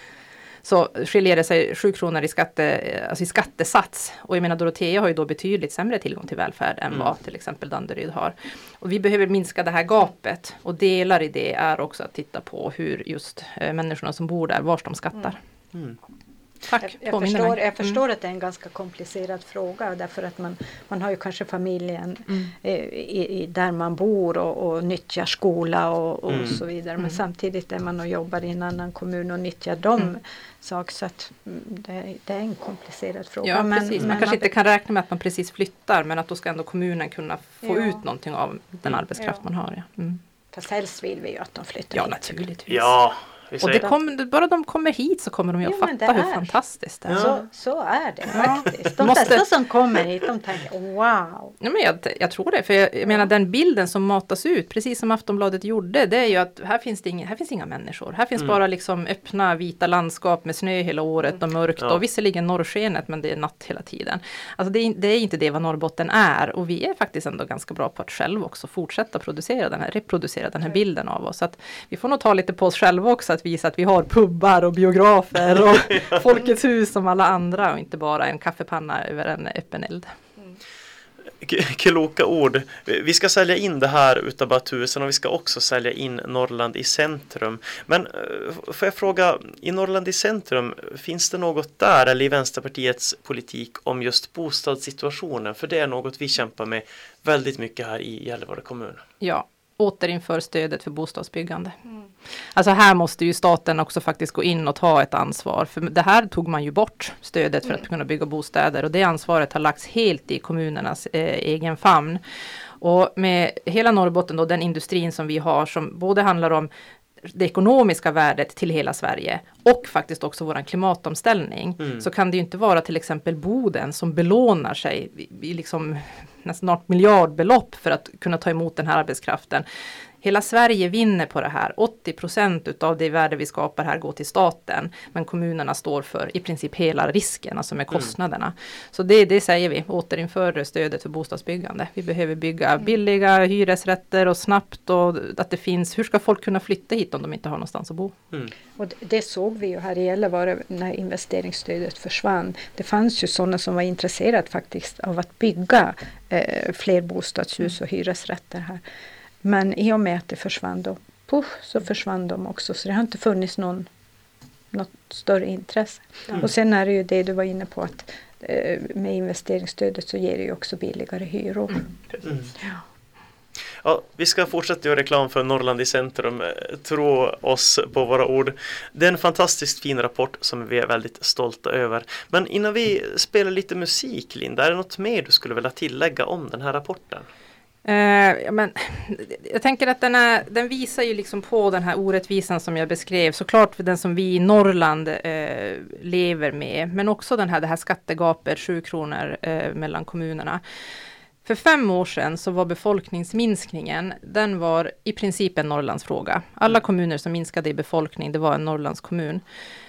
Så skiljer det sig sju kronor i, skatte, alltså i skattesats. Och jag menar Dorotea har ju då betydligt sämre tillgång till välfärd än mm. vad till exempel Danderyd har. Och vi behöver minska det här gapet. Och delar i det är också att titta på hur just eh, människorna som bor där, vars de skattar. Mm. Tack. Jag, jag förstår, jag förstår mm. att det är en ganska komplicerad fråga därför att man, man har ju kanske familjen mm. eh, i, i, där man bor och, och nyttjar skola och, och mm. så vidare. Men mm. samtidigt är man och jobbar i en annan kommun och nyttjar de mm. saker. Så att det, det är en komplicerad fråga. Ja, men, precis. Man men kanske man, inte kan räkna med att man precis flyttar men att då ska ändå kommunen kunna få ja. ut någonting av den mm. arbetskraft ja. man har. Ja. Mm. Fast helst vill vi ju att de flyttar ja, hit. Naturligtvis. Ja, och det kom, bara de kommer hit så kommer de ju att jo, fatta hur fantastiskt det är. Ja. Så, så är det faktiskt. De Måste... flesta som kommer hit, de tänker wow. Ja, men jag, jag tror det, för jag, jag menar den bilden som matas ut, precis som Aftonbladet gjorde, det är ju att här finns, det inga, här finns inga människor. Här finns mm. bara liksom öppna vita landskap med snö hela året och mörkt ja. och visserligen norrskenet men det är natt hela tiden. Alltså det är, det är inte det vad Norrbotten är och vi är faktiskt ändå ganska bra på att själv också fortsätta producera den här, reproducera den här bilden av oss. Så att vi får nog ta lite på oss själva också att visa att vi har pubbar och biografer och Folkets hus som alla andra och inte bara en kaffepanna över en öppen eld. Kloka ord. Vi ska sälja in det här utav bara tusen och vi ska också sälja in Norrland i centrum. Men får jag fråga, i Norrland i centrum, finns det något där eller i Vänsterpartiets politik om just bostadssituationen? För det är något vi kämpar med väldigt mycket här i Gällivare kommun. Ja. Återinför stödet för bostadsbyggande. Mm. Alltså här måste ju staten också faktiskt gå in och ta ett ansvar. För det här tog man ju bort stödet för mm. att kunna bygga bostäder. Och det ansvaret har lagts helt i kommunernas eh, egen famn. Och med hela Norrbotten då, den industrin som vi har som både handlar om det ekonomiska värdet till hela Sverige och faktiskt också vår klimatomställning mm. så kan det ju inte vara till exempel Boden som belånar sig i, i liksom nästan miljardbelopp för att kunna ta emot den här arbetskraften. Hela Sverige vinner på det här. åttio procent utav det värde vi skapar här går till staten. Men kommunerna står för i princip hela risken, alltså med kostnaderna. Mm. Så det, det säger vi, återinför stödet för bostadsbyggande. Vi behöver bygga billiga hyresrätter och snabbt och att det finns, hur ska folk kunna flytta hit om de inte har någonstans att bo? Mm. Och det, det såg vi ju här i Gällivare när investeringsstödet försvann. Det fanns ju sådana som var intresserade faktiskt av att bygga eh, fler bostadshus och hyresrätter här. Men i och med att det försvann då, puff, så försvann de också. Så det har inte funnits någon, något större intresse. Mm. Och sen är det ju det du var inne på att eh, med investeringsstödet så ger det ju också billigare hyror. Mm. Mm. Ja. Ja, vi ska fortsätta göra reklam för Norrland i centrum. Tro oss på våra ord. Det är en fantastiskt fin rapport som vi är väldigt stolta över. Men innan vi spelar lite musik, Linda, är det något mer du skulle vilja tillägga om den här rapporten? Uh, ja, men, jag tänker att den, är, den visar ju liksom på den här orättvisan som jag beskrev. Såklart för den som vi i Norrland uh, lever med. Men också den här, det här skattegapet, sju kronor uh, mellan kommunerna. För fem år sedan så var befolkningsminskningen, den var i princip en Norrlandsfråga. Alla kommuner som minskade i befolkning, det var en Norrlandskommun.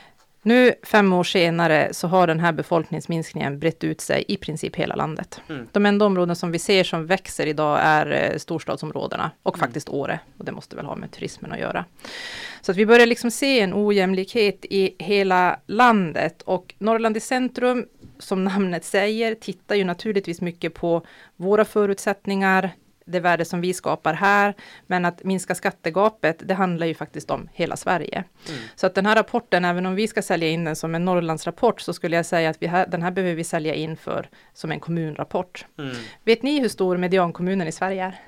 Nu fem år senare så har den här befolkningsminskningen brett ut sig i princip hela landet. Mm. De enda områden som vi ser som växer idag är eh, storstadsområdena och mm. faktiskt Åre. Och det måste väl ha med turismen att göra. Så att vi börjar liksom se en ojämlikhet i hela landet. Och Norrland i centrum, som namnet säger, tittar ju naturligtvis mycket på våra förutsättningar, det värde som vi skapar här, men att minska skattegapet, det handlar ju faktiskt om hela Sverige. Mm. Så att den här rapporten, även om vi ska sälja in den som en Norrlandsrapport, så skulle jag säga att vi här, den här behöver vi sälja in för som en kommunrapport. Mm. Vet ni hur stor mediankommunen i Sverige är?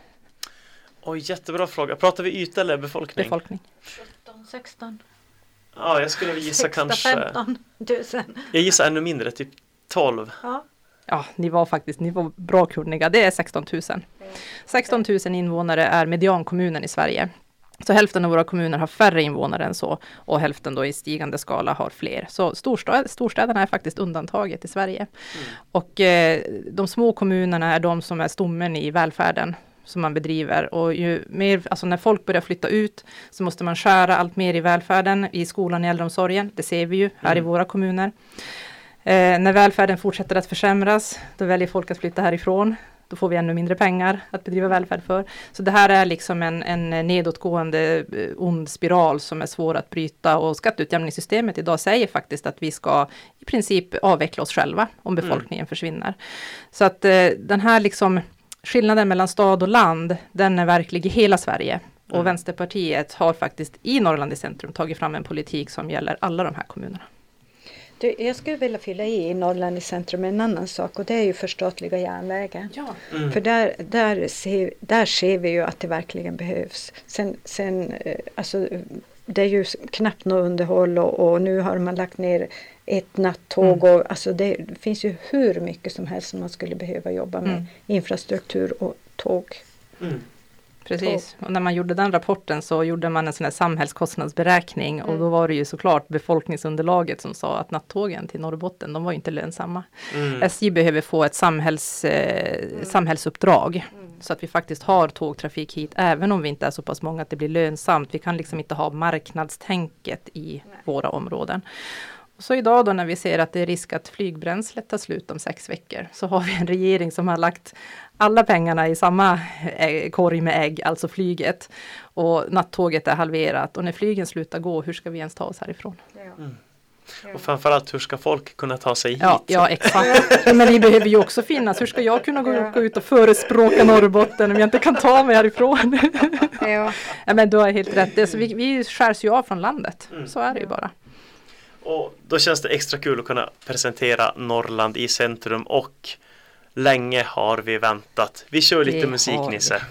Oj, jättebra fråga. Pratar vi yta eller befolkning? Befolkning. sjutton, sexton. Ja, jag skulle gissa sexton, kanske... femton tusen. Jag gissar ännu mindre, typ tolv. Ja. Ja, ni var faktiskt ni var bra kunniga. Det är sexton tusen. sexton tusen invånare är mediankommunen i Sverige. Så hälften av våra kommuner har färre invånare än så. Och hälften då i stigande skala har fler. Så storstad, storstäderna är faktiskt undantaget i Sverige. Mm. Och eh, de små kommunerna är de som är stommen i välfärden som man bedriver. Och ju mer, alltså när folk börjar flytta ut så måste man skära allt mer i välfärden, i skolan, i äldreomsorgen. Det ser vi ju här mm. i våra kommuner. Eh, när välfärden fortsätter att försämras, då väljer folk att flytta härifrån. Då får vi ännu mindre pengar att bedriva välfärd för. Så det här är liksom en, en nedåtgående eh, ond spiral som är svår att bryta. Och skatteutjämningssystemet idag säger faktiskt att vi ska i princip avveckla oss själva om befolkningen mm. försvinner. Så att eh, den här liksom skillnaden mellan stad och land, den är verklig i hela Sverige. Och mm. Vänsterpartiet har faktiskt i Norrland i centrum tagit fram en politik som gäller alla de här kommunerna. Du, jag skulle vilja fylla i i Norrland i centrum en annan sak och det är ju förstatliga järnvägen. Ja. Mm. För där, där, ser, där ser vi ju att det verkligen behövs. Sen, sen alltså, det är ju knappt något underhåll och, och nu har man lagt ner ett nattåg. Mm. Och, alltså det, det finns ju hur mycket som helst som man skulle behöva jobba med. Mm. Infrastruktur och tåg. Mm. Precis, och när man gjorde den rapporten så gjorde man en sån här samhällskostnadsberäkning mm. och då var det ju såklart befolkningsunderlaget som sa att nattågen till Norrbotten, de var ju inte lönsamma. Mm. S J behöver få ett samhälls, eh, mm. samhällsuppdrag mm. så att vi faktiskt har tågtrafik hit även om vi inte är så pass många att det blir lönsamt. Vi kan liksom inte ha marknadstänket i Nej. våra områden. Så idag då när vi ser att det är risk att flygbränslet tar slut om sex veckor så har vi en regering som har lagt alla pengarna i samma korg med ägg, alltså flyget. Och nattåget är halverat och när flygen slutar gå, hur ska vi ens ta oss härifrån? Mm. Och framförallt, hur ska folk kunna ta sig hit? Ja, ja exakt. Men vi behöver ju också finnas. Hur ska jag kunna gå, gå ut och förespråka Norrbotten om jag inte kan ta mig härifrån? Ja. Ja, men du har helt rätt. Det, så vi, vi skärs ju av från landet. Mm. Så är det ju bara. Och då känns det extra kul att kunna presentera Norrland i centrum och länge har vi väntat. Vi kör lite det musik, Nisse.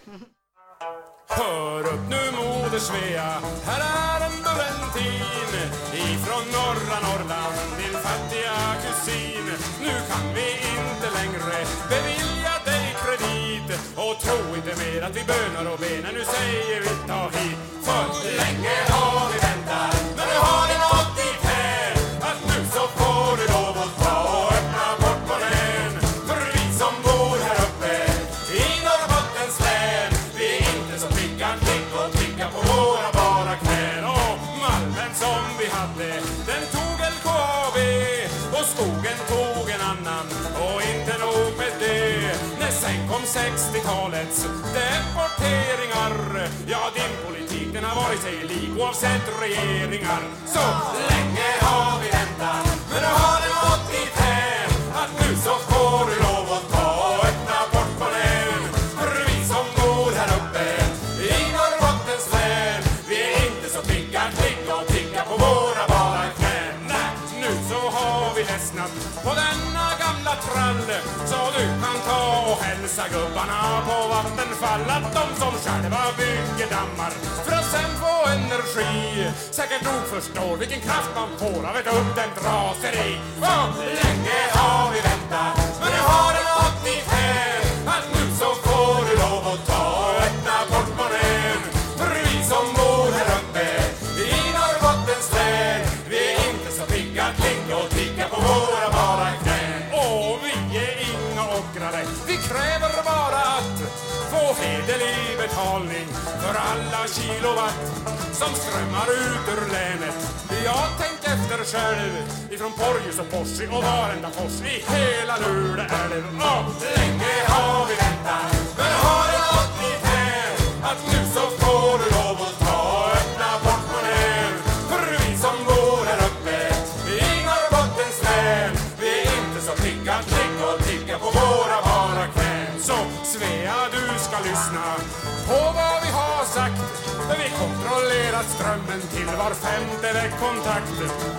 Hör upp nu moder Svea, här är en Buventin ifrån norra Norrland, din fattiga kusin. Nu kan vi inte längre bevilja dig kredit och tro inte mer att vi bönar och benar. Nu säger vi ta hit, för länge har vi väntat, men nu har det nått dit här att nu så får du lov att ta och öppna portmonnän. För vi som bor här uppe i Norrbottens län, vi är inte så pigga, klick och klicka på våra bara knän. Och malmen som vi hade, den tog L K A B och skogen tog en annan och inte nog med det. När sen kom sextiotalets deporteringar, ja din politik den har varit sig lik oavsett regeringar. Så länge har vi väntat, men nu har det gått dit här att nu så får du lov att ta och öppna portmonnän. För vi som bor här uppe i Norrbottens län, vi är inte så pigga, klick och ticka på våra bara knän. Nej, nu så har vi ledsnat på denna gamla trall, så du kan ta och hälsa gubbarna på Vattenfall att de som själva bygger dammar för att sen få energi säkert nog förstår vilken kraft man får av ett uppdämt raseri. Och länge har vi väntat, men nu har det gått dit här att nu så får du lov att ta och öppna portmonnän. För vi som bor här uppe i Norrbottens län, vi är inte så pigga, klick och ticka på våra bara knän. Och vi är inga ockrare, vi kräver bara att få hederlig betalning för alla kilowatt som strömmar ut ur länet. Jag tänk efter själv ifrån Porjus och Porsi och varenda fors i hela Luleälv. Och länge har vi väntat, men har det gått dit här att nu så får du lov att ta och öppna portmonnän. För vi som bor här uppe i Norrbottens län, vi är inte så pigga, klick och ticka på våra bara knän. Så Svea, du ska lyssna på vad vi har sagt. Vi kontrollerat strömmen till var femte vägkontakt.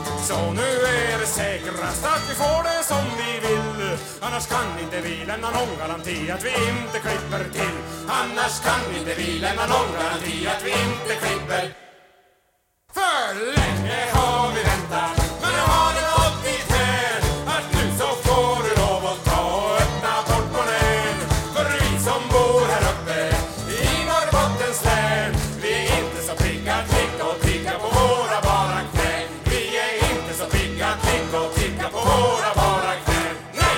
Så nu är det säkrast att vi får det som vi vill. Annars kan inte vi lämna någon garanti att vi inte klipper till. Annars kan inte vi lämna någon garanti att vi inte klipper. För länge har vi väntat, men nu har det gått dit här att nu så får du lov att ta och öppna portmonnän. För vi som bor här uppe i Norrbottens län, vi är inte så pigga, klick och ticka på våra bara knän. Vi är inte så pigga, klick och ticka på våra bara knän. Nej!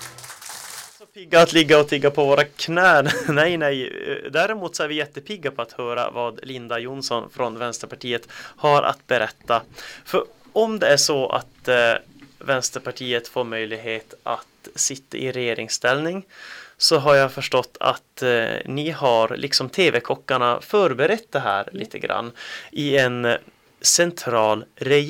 Så pigga att ligga och tigga på våra knän. nej, nej. Däremot så är vi jättepigga på att höra vad Linda Jonsson från Vänsterpartiet har att berätta. För om det är så att eh, Vänsterpartiet får möjlighet att sitta i regeringsställning, så har jag förstått att eh, ni har, liksom tv-kockarna, förberett det här mm. lite grann i en central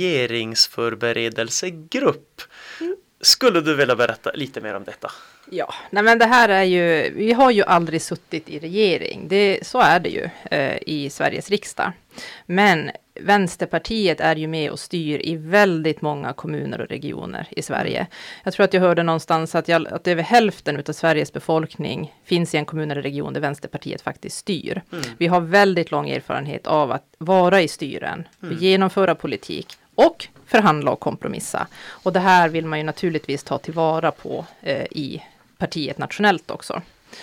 regeringsförberedelsegrupp. Mm. Skulle du vilja berätta lite mer om detta? Ja, nej men det här är ju, vi har ju aldrig suttit i regering, det, så är det ju eh, i Sveriges riksdag. Men Vänsterpartiet är ju med och styr i väldigt många kommuner och regioner i Sverige. Jag tror att jag hörde någonstans att, jag, att över hälften av Sveriges befolkning finns i en kommun eller region där Vänsterpartiet faktiskt styr. Mm. Vi har väldigt lång erfarenhet av att vara i styren, mm. genomföra politik och förhandla och kompromissa. Och det här vill man ju naturligtvis ta tillvara på eh, i partiet nationellt också.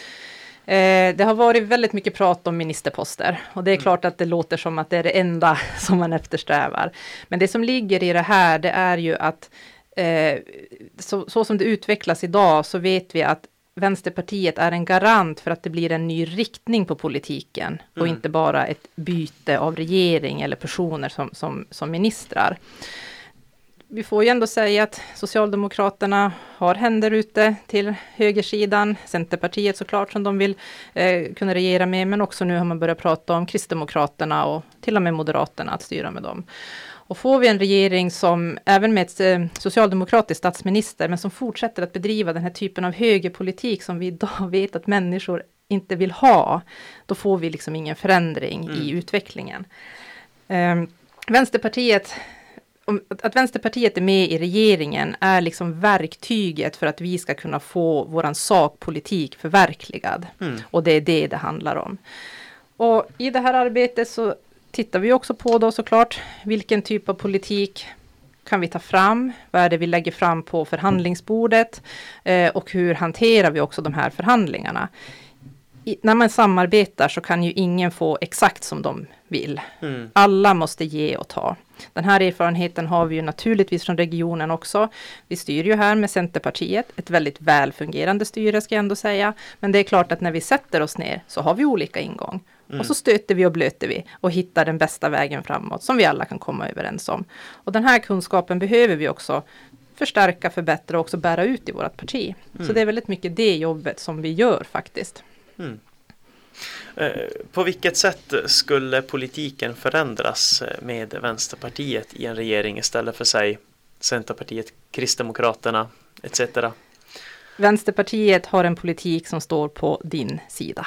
Eh, det har varit väldigt mycket prat om ministerposter och det är mm. klart att det låter som att det är det enda som man eftersträvar. Men det som ligger i det här, det är ju att eh, så, så som det utvecklas idag så vet vi att Vänsterpartiet är en garant för att det blir en ny riktning på politiken mm. och inte bara ett byte av regering eller personer som, som, som ministrar. Vi får ju ändå säga att Socialdemokraterna har händer ute till högersidan. Centerpartiet såklart som de vill eh, kunna regera med. Men också nu har man börjat prata om Kristdemokraterna och till och med Moderaterna att styra med dem. Och får vi en regering som även med ett eh, socialdemokratisk statsminister men som fortsätter att bedriva den här typen av högerpolitik som vi idag vet att människor inte vill ha. Då får vi liksom ingen förändring mm. i utvecklingen. Eh, Vänsterpartiet... Att Vänsterpartiet är med i regeringen är liksom verktyget för att vi ska kunna få våran sakpolitik förverkligad. Mm. Och det är det det handlar om. Och i det här arbetet så tittar vi också på då såklart vilken typ av politik kan vi ta fram? Vad är det vi lägger fram på förhandlingsbordet? Eh, och hur hanterar vi också de här förhandlingarna? I, när man samarbetar så kan ju ingen få exakt som de vill. Mm. Alla måste ge och ta. Den här erfarenheten har vi ju naturligtvis från regionen också. Vi styr ju här med Centerpartiet. Ett väldigt välfungerande styre ska jag ändå säga. Men det är klart att när vi sätter oss ner så har vi olika ingång. Mm. Och så stöter vi och blöter vi och hittar den bästa vägen framåt som vi alla kan komma överens om. Och den här kunskapen behöver vi också förstärka, förbättra och också bära ut i vårt parti. Mm. Så det är väldigt mycket det jobbet som vi gör faktiskt. Mm. På vilket sätt skulle politiken förändras med Vänsterpartiet i en regering istället för sig Centerpartiet, Kristdemokraterna et cetera? Vänsterpartiet har en politik som står på din sida.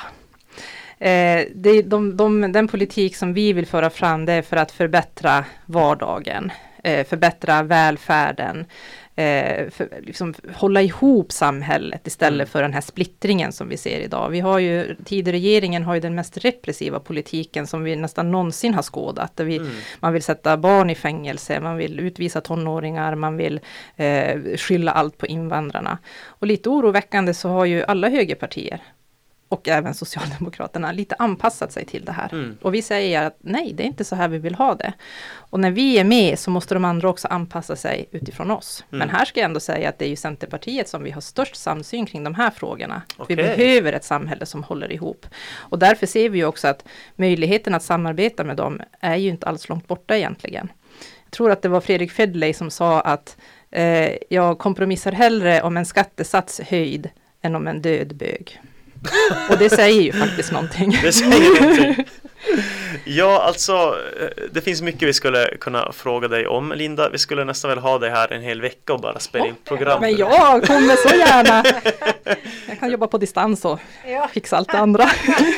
Eh, det, de, de, den politik som vi vill föra fram det är för att förbättra vardagen, eh, förbättra välfärden, Eh, för, liksom, hålla ihop samhället istället mm. för den här splittringen som vi ser idag. Vi har ju, Tidöregeringen har ju den mest repressiva politiken som vi nästan någonsin har skådat. Där vi, mm. Man vill sätta barn i fängelse, man vill utvisa tonåringar, man vill eh, skylla allt på invandrarna. Och lite oroväckande så har ju alla högerpartier och även Socialdemokraterna lite anpassat sig till det här. Mm. Och vi säger att nej, det är inte så här vi vill ha det. Och när vi är med så måste de andra också anpassa sig utifrån oss. Mm. Men här ska jag ändå säga att det är ju Centerpartiet som vi har störst samsyn kring de här frågorna. Okay. Vi behöver ett samhälle som håller ihop. Och därför ser vi ju också att möjligheten att samarbeta med dem är ju inte alls långt borta egentligen. Jag tror att det var Fredrik Federley som sa att eh, jag kompromissar hellre om en skattesats höjd än om en död bög. Och det säger ju faktiskt någonting. Det säger någonting. Ja, alltså det finns mycket vi skulle kunna fråga dig om, Linda. Vi skulle nästan väl ha dig här en hel vecka och bara spela in program. Men jag kommer så gärna. Jag kan jobba på distans och fixa allt det andra.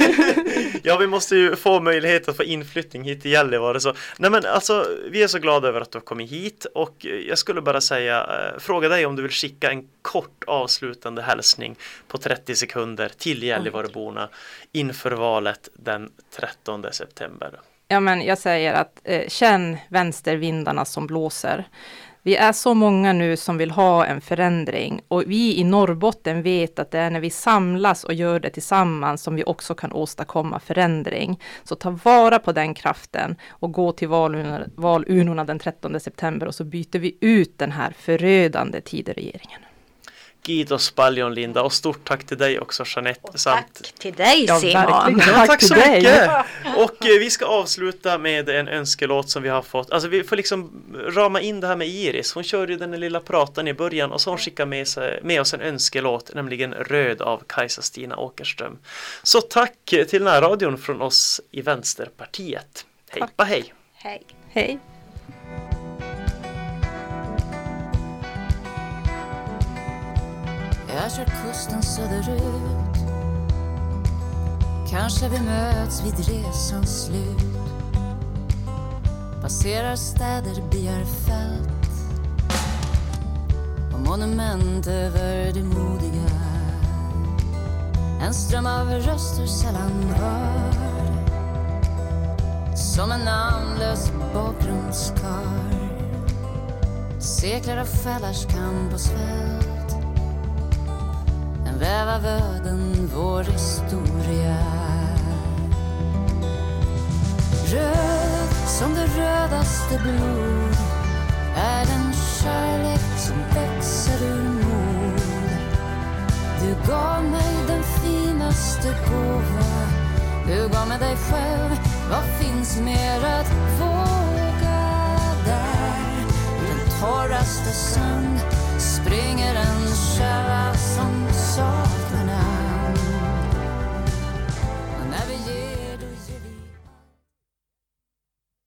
Ja, vi måste ju få möjlighet att få inflyttning hit till Gällivare. Så, nej men alltså, vi är så glada över att du har kommit hit. Och jag skulle bara säga, eh, fråga dig om du vill skicka en kort avslutande hälsning på trettio sekunder till Gällivareborna inför valet den trettonde september. Ja, men jag säger att eh, känn vänstervindarna som blåser. Vi är så många nu som vill ha en förändring och vi i Norrbotten vet att det är när vi samlas och gör det tillsammans som vi också kan åstadkomma förändring. Så ta vara på den kraften och gå till valurnorna, valurnorna den trettonde september och så byter vi ut den här förödande Tidöregeringen. Kiitos paljon, Linda, och stort tack till dig också, Jeanette. Och samt... tack till dig, ja, Simon. Ja, tack, tack så till mycket. Dig. Och eh, vi ska avsluta med en önskelåt som vi har fått. Alltså vi får liksom rama in det här med Iris. Hon kör ju den lilla pratan i början och så hon skickar med, sig, med oss en önskelåt, nämligen Röd av Kajsa-Stina Åkerström. Så tack till närradion från oss i Vänsterpartiet. Hej, pa, hej. Hej. Hej. Jag kör kusten söderut. Kanske vi möts vid resans slut. passerar städer, byar, fält och monument över det modiga. En ström av röster sällan hörd, som en namnlös bakgrundskar. Seklar av fällars kamp och svält, en väv av öden, vår historia. Röd som det rödaste blod är den kärlek som växer ur mod. Du gav mig den finaste gåva, du gav mig dig själv, vad finns mer att våga? Där i den torraste sand springer en källa